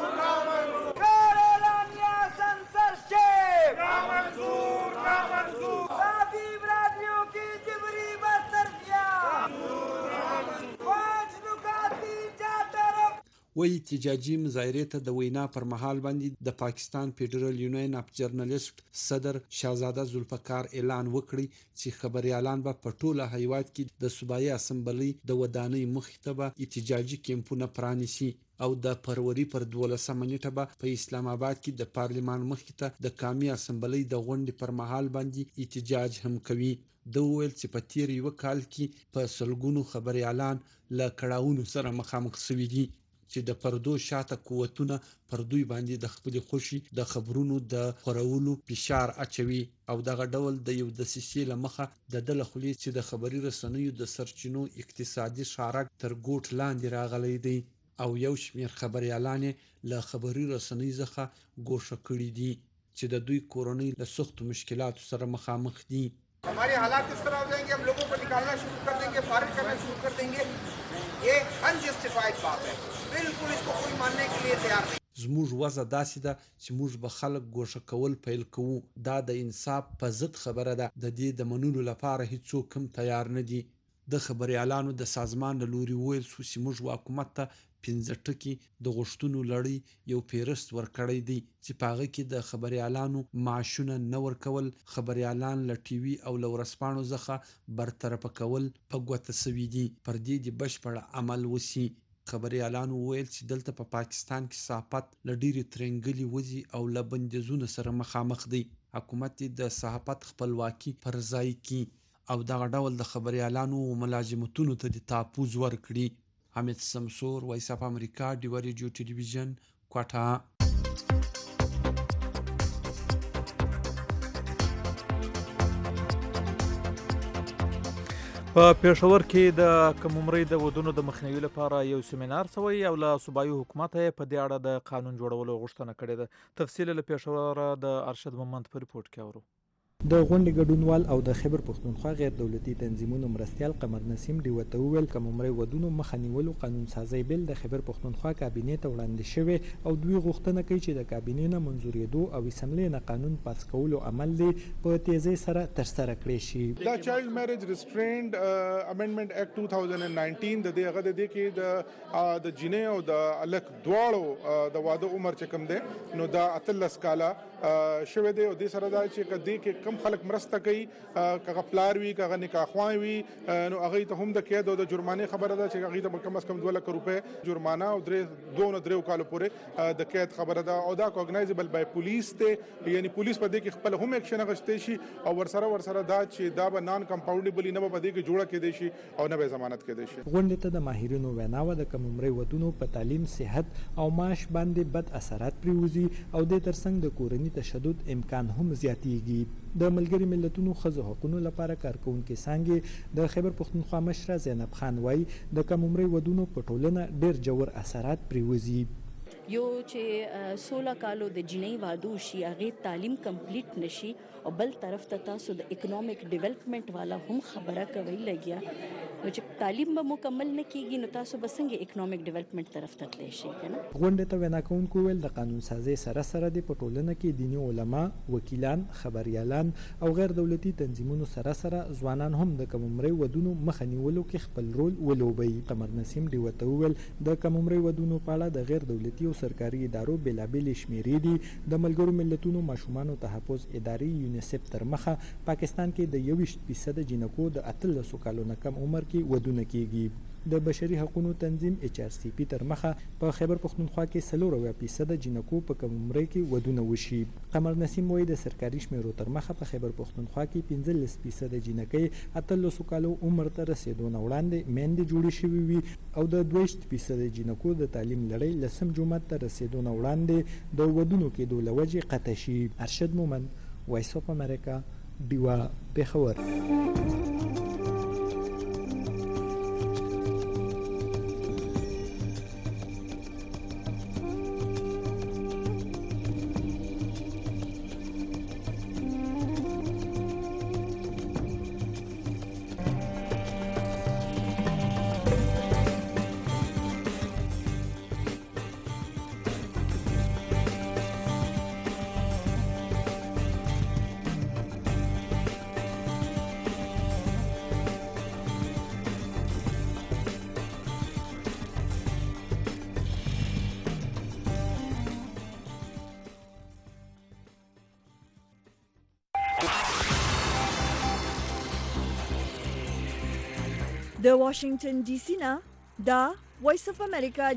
و احتجاجي مظاهرې ته د وینا پر مهال باندې د پاکستان فدرال یونین اف جرنالست صدر شهزاده ذوالفقار اعلان وکړي چې خبريالان به په ټوله هیواد کې د صوبایي اسمبلی د ودانۍ مخې ته به احتجاجي کمپونه پرانیسي او د فروری پر 12 نیټه به په اسلام آباد کې د پارلیمان مخې ته د قومي اسمبلی د غونډې پر مهال باندې احتجاج هم کوي. د ویل چې په تیر یو کال کې په سلګونو خبريالان له کړهونو سره مخامخ شوي دي چې د پردو شاته قوتونه پر دوی باندې د خپل خوشي د خبرونو د خورولو فشار اچوي او دغه ډول د یو دسیسې لمخه د دلخلي چې د خبري رسنیو د سرچینو اقتصادي شارک تر ګوټ لاندې راغلی دی او یو شمېر خبريالان له خبري رسنۍ څخه ګوښه کړي دي چې د دوی کورنۍ له سختو مشکلاتو سره مخامخ دي. हमारे हालात इस तरह हो जाएंगे, हम लोगों को निकालना शुरू कर देंगे, फारिग करना शुरू कर देंगे. ये अनजस्टिफाइड बात है, बिल्कुल इसको कोई मानने के लिए तैयार नहीं. زموږ وضع داسې ده چې موږ به خلک ګوښه کول پیل کوو. دا د انصاف په ضد خبره ده. د دې د منلو لپاره هیڅوک هم تیار نه دي. د خبريالانو د سازمان له لوري ویل شو چې موږ حکومت ته 15 ټکي د غوښتنو لړۍ یو پیرست ورکړی دی چې په هغه کې د خبريالانو معاشونه نه ورکول، خبريالان له ټي وي او له ورځپاڼو څخه برطرف کول په ګوته سوي دي. پر دې د بشپړ عمل وسی. خبريالانو ویل چې دلته په پاکستان کې صحافت له ډېرې ترنګلي وځي او له بندیزونو سره مخامخ دی. حکومت د صحافت خپلواکي پر ځای کی او دغه ډول د خبريالانو ملازمتونو ته د تحفظ ورکړي. حمید سمسور، وایس اف امریکا، ډیوا ریډیو ټلویزیون، کوټه. په پېښور کې د کممرۍ د ودونو د مخنیوي لپاره یو سیمینار شوی او له صوبایي حکومت په دې اړه د قانون جوړولو غوښتنه کړې ده. تفصیل له پېښور د ارشد محمد په ریپورت کې اورو. د غونډې ګډونوال او د خیبر پښتونخوا غیر دولتي تنظیمونو مرستیال قمر نسیم ډیوه ته وویل کممرۍ ودونو مخه نیولو قانون سازی بل د خیبر پښتونخوا کابینې ته وړاندې شوی او دوی غوښتنه کوي چې د کابینې نه منظورېدو او اسمبلې نه قانون پاس کولو عمل دی په تیزی سره ترسره کړی شي. د چایلډ میریج ریسټرینډ امندمنت اکټ 2019 د دې هغه د دې کې د جنې او د الک دواړو د واده عمر چې کم دی نو دا 13 کاله شوه دی او د سره دا چې کدی کې کم خلک مرسته کوي کغه پلار وی کغه نکاح خوای وی نو هغه ته هم د قید او د جرمانه خبره ده چې هغه ته کم از کم 2 لک روپے جرمانه او 2 کال پورې د قید خبره ده او دا کوګنایزبل بای پولیس ته یعنی پولیس په دې کې خپل هم اکشن غشته شي او ورسره دا چې دا به نان کمپاونډیبل نه په دې کې جوړه کېدې شي او نه به ضمانت کېدې شي. غونډې ته د ماهرینو ویناوه د کممرۍ ودونو په تعلیم، صحت او معاش باندې بد اثرات پریوزي او د ترڅنګ د کورنۍ تشدد امکان هم زیاتیږي. د ملګری ملتونو ښځو حقوقو لپاره کارکونکو څنګه د خیبر پښتونخوا مشره زینب خان وای د کممرۍ ودونو په ټولنه ډیر جوړ اثرات پریوزي. یو چې 16 کالو د جنۍ وادو شي هغه تعلیم کمپلیټ نشي او بل طرف ته تاسو د اکونومیک ډیولپمنٹ والا هم خبره کوي لګیا نو چې تعلیم به مکمل نه کیږي نو تاسو به څنګه اکونومیک ډیولپمنٹ طرف ته تللی شئ کنه. غونډې ته وینا کوونکو ویل د قانون سازي سره د پټولنه کې دینی علما، وکیلان، خبريالان او غیر دولتي تنظیمونو سره ځوانان هم د کممرۍ ودونو مخه نیولو کې خپل رول ولوبي. قمر نسیم ډیوه ته ویل د کممرۍ ودونو په اړه د غیر دولتي او سرکاري ادارو بلابل شمیرې دي. د ملګرو ملتونو ماشومان تحفظ ادارې یونیسف تر مخه پاکستان کې د 21% جنکو د 13 کالو نه کم عمر کې ودونه کیږي. د بشري حقوقو تنظیم HRCP تر مخه په خیبر پختونخوا کې 40% جنکو په کم عمرۍ کې ودونه وشي. قمر نسیم وایي د سرکاري شمیرو تر مخه په خیبر پختونخوا کې 15% جنکۍ 18 کالو عمر ته رسیدو نه وړاندې میندې جوړې شوې وي او د 22% جنکو د تعلیم لړۍ لسم جومات ته رسیدو نه وړاندې د ودونو کېدو له وجې قطع شي. ارشد مومند، وایس اف امریکا، ډیوا، پېښور. د واشنگټن ډي سي نه دا وایس اف امریکا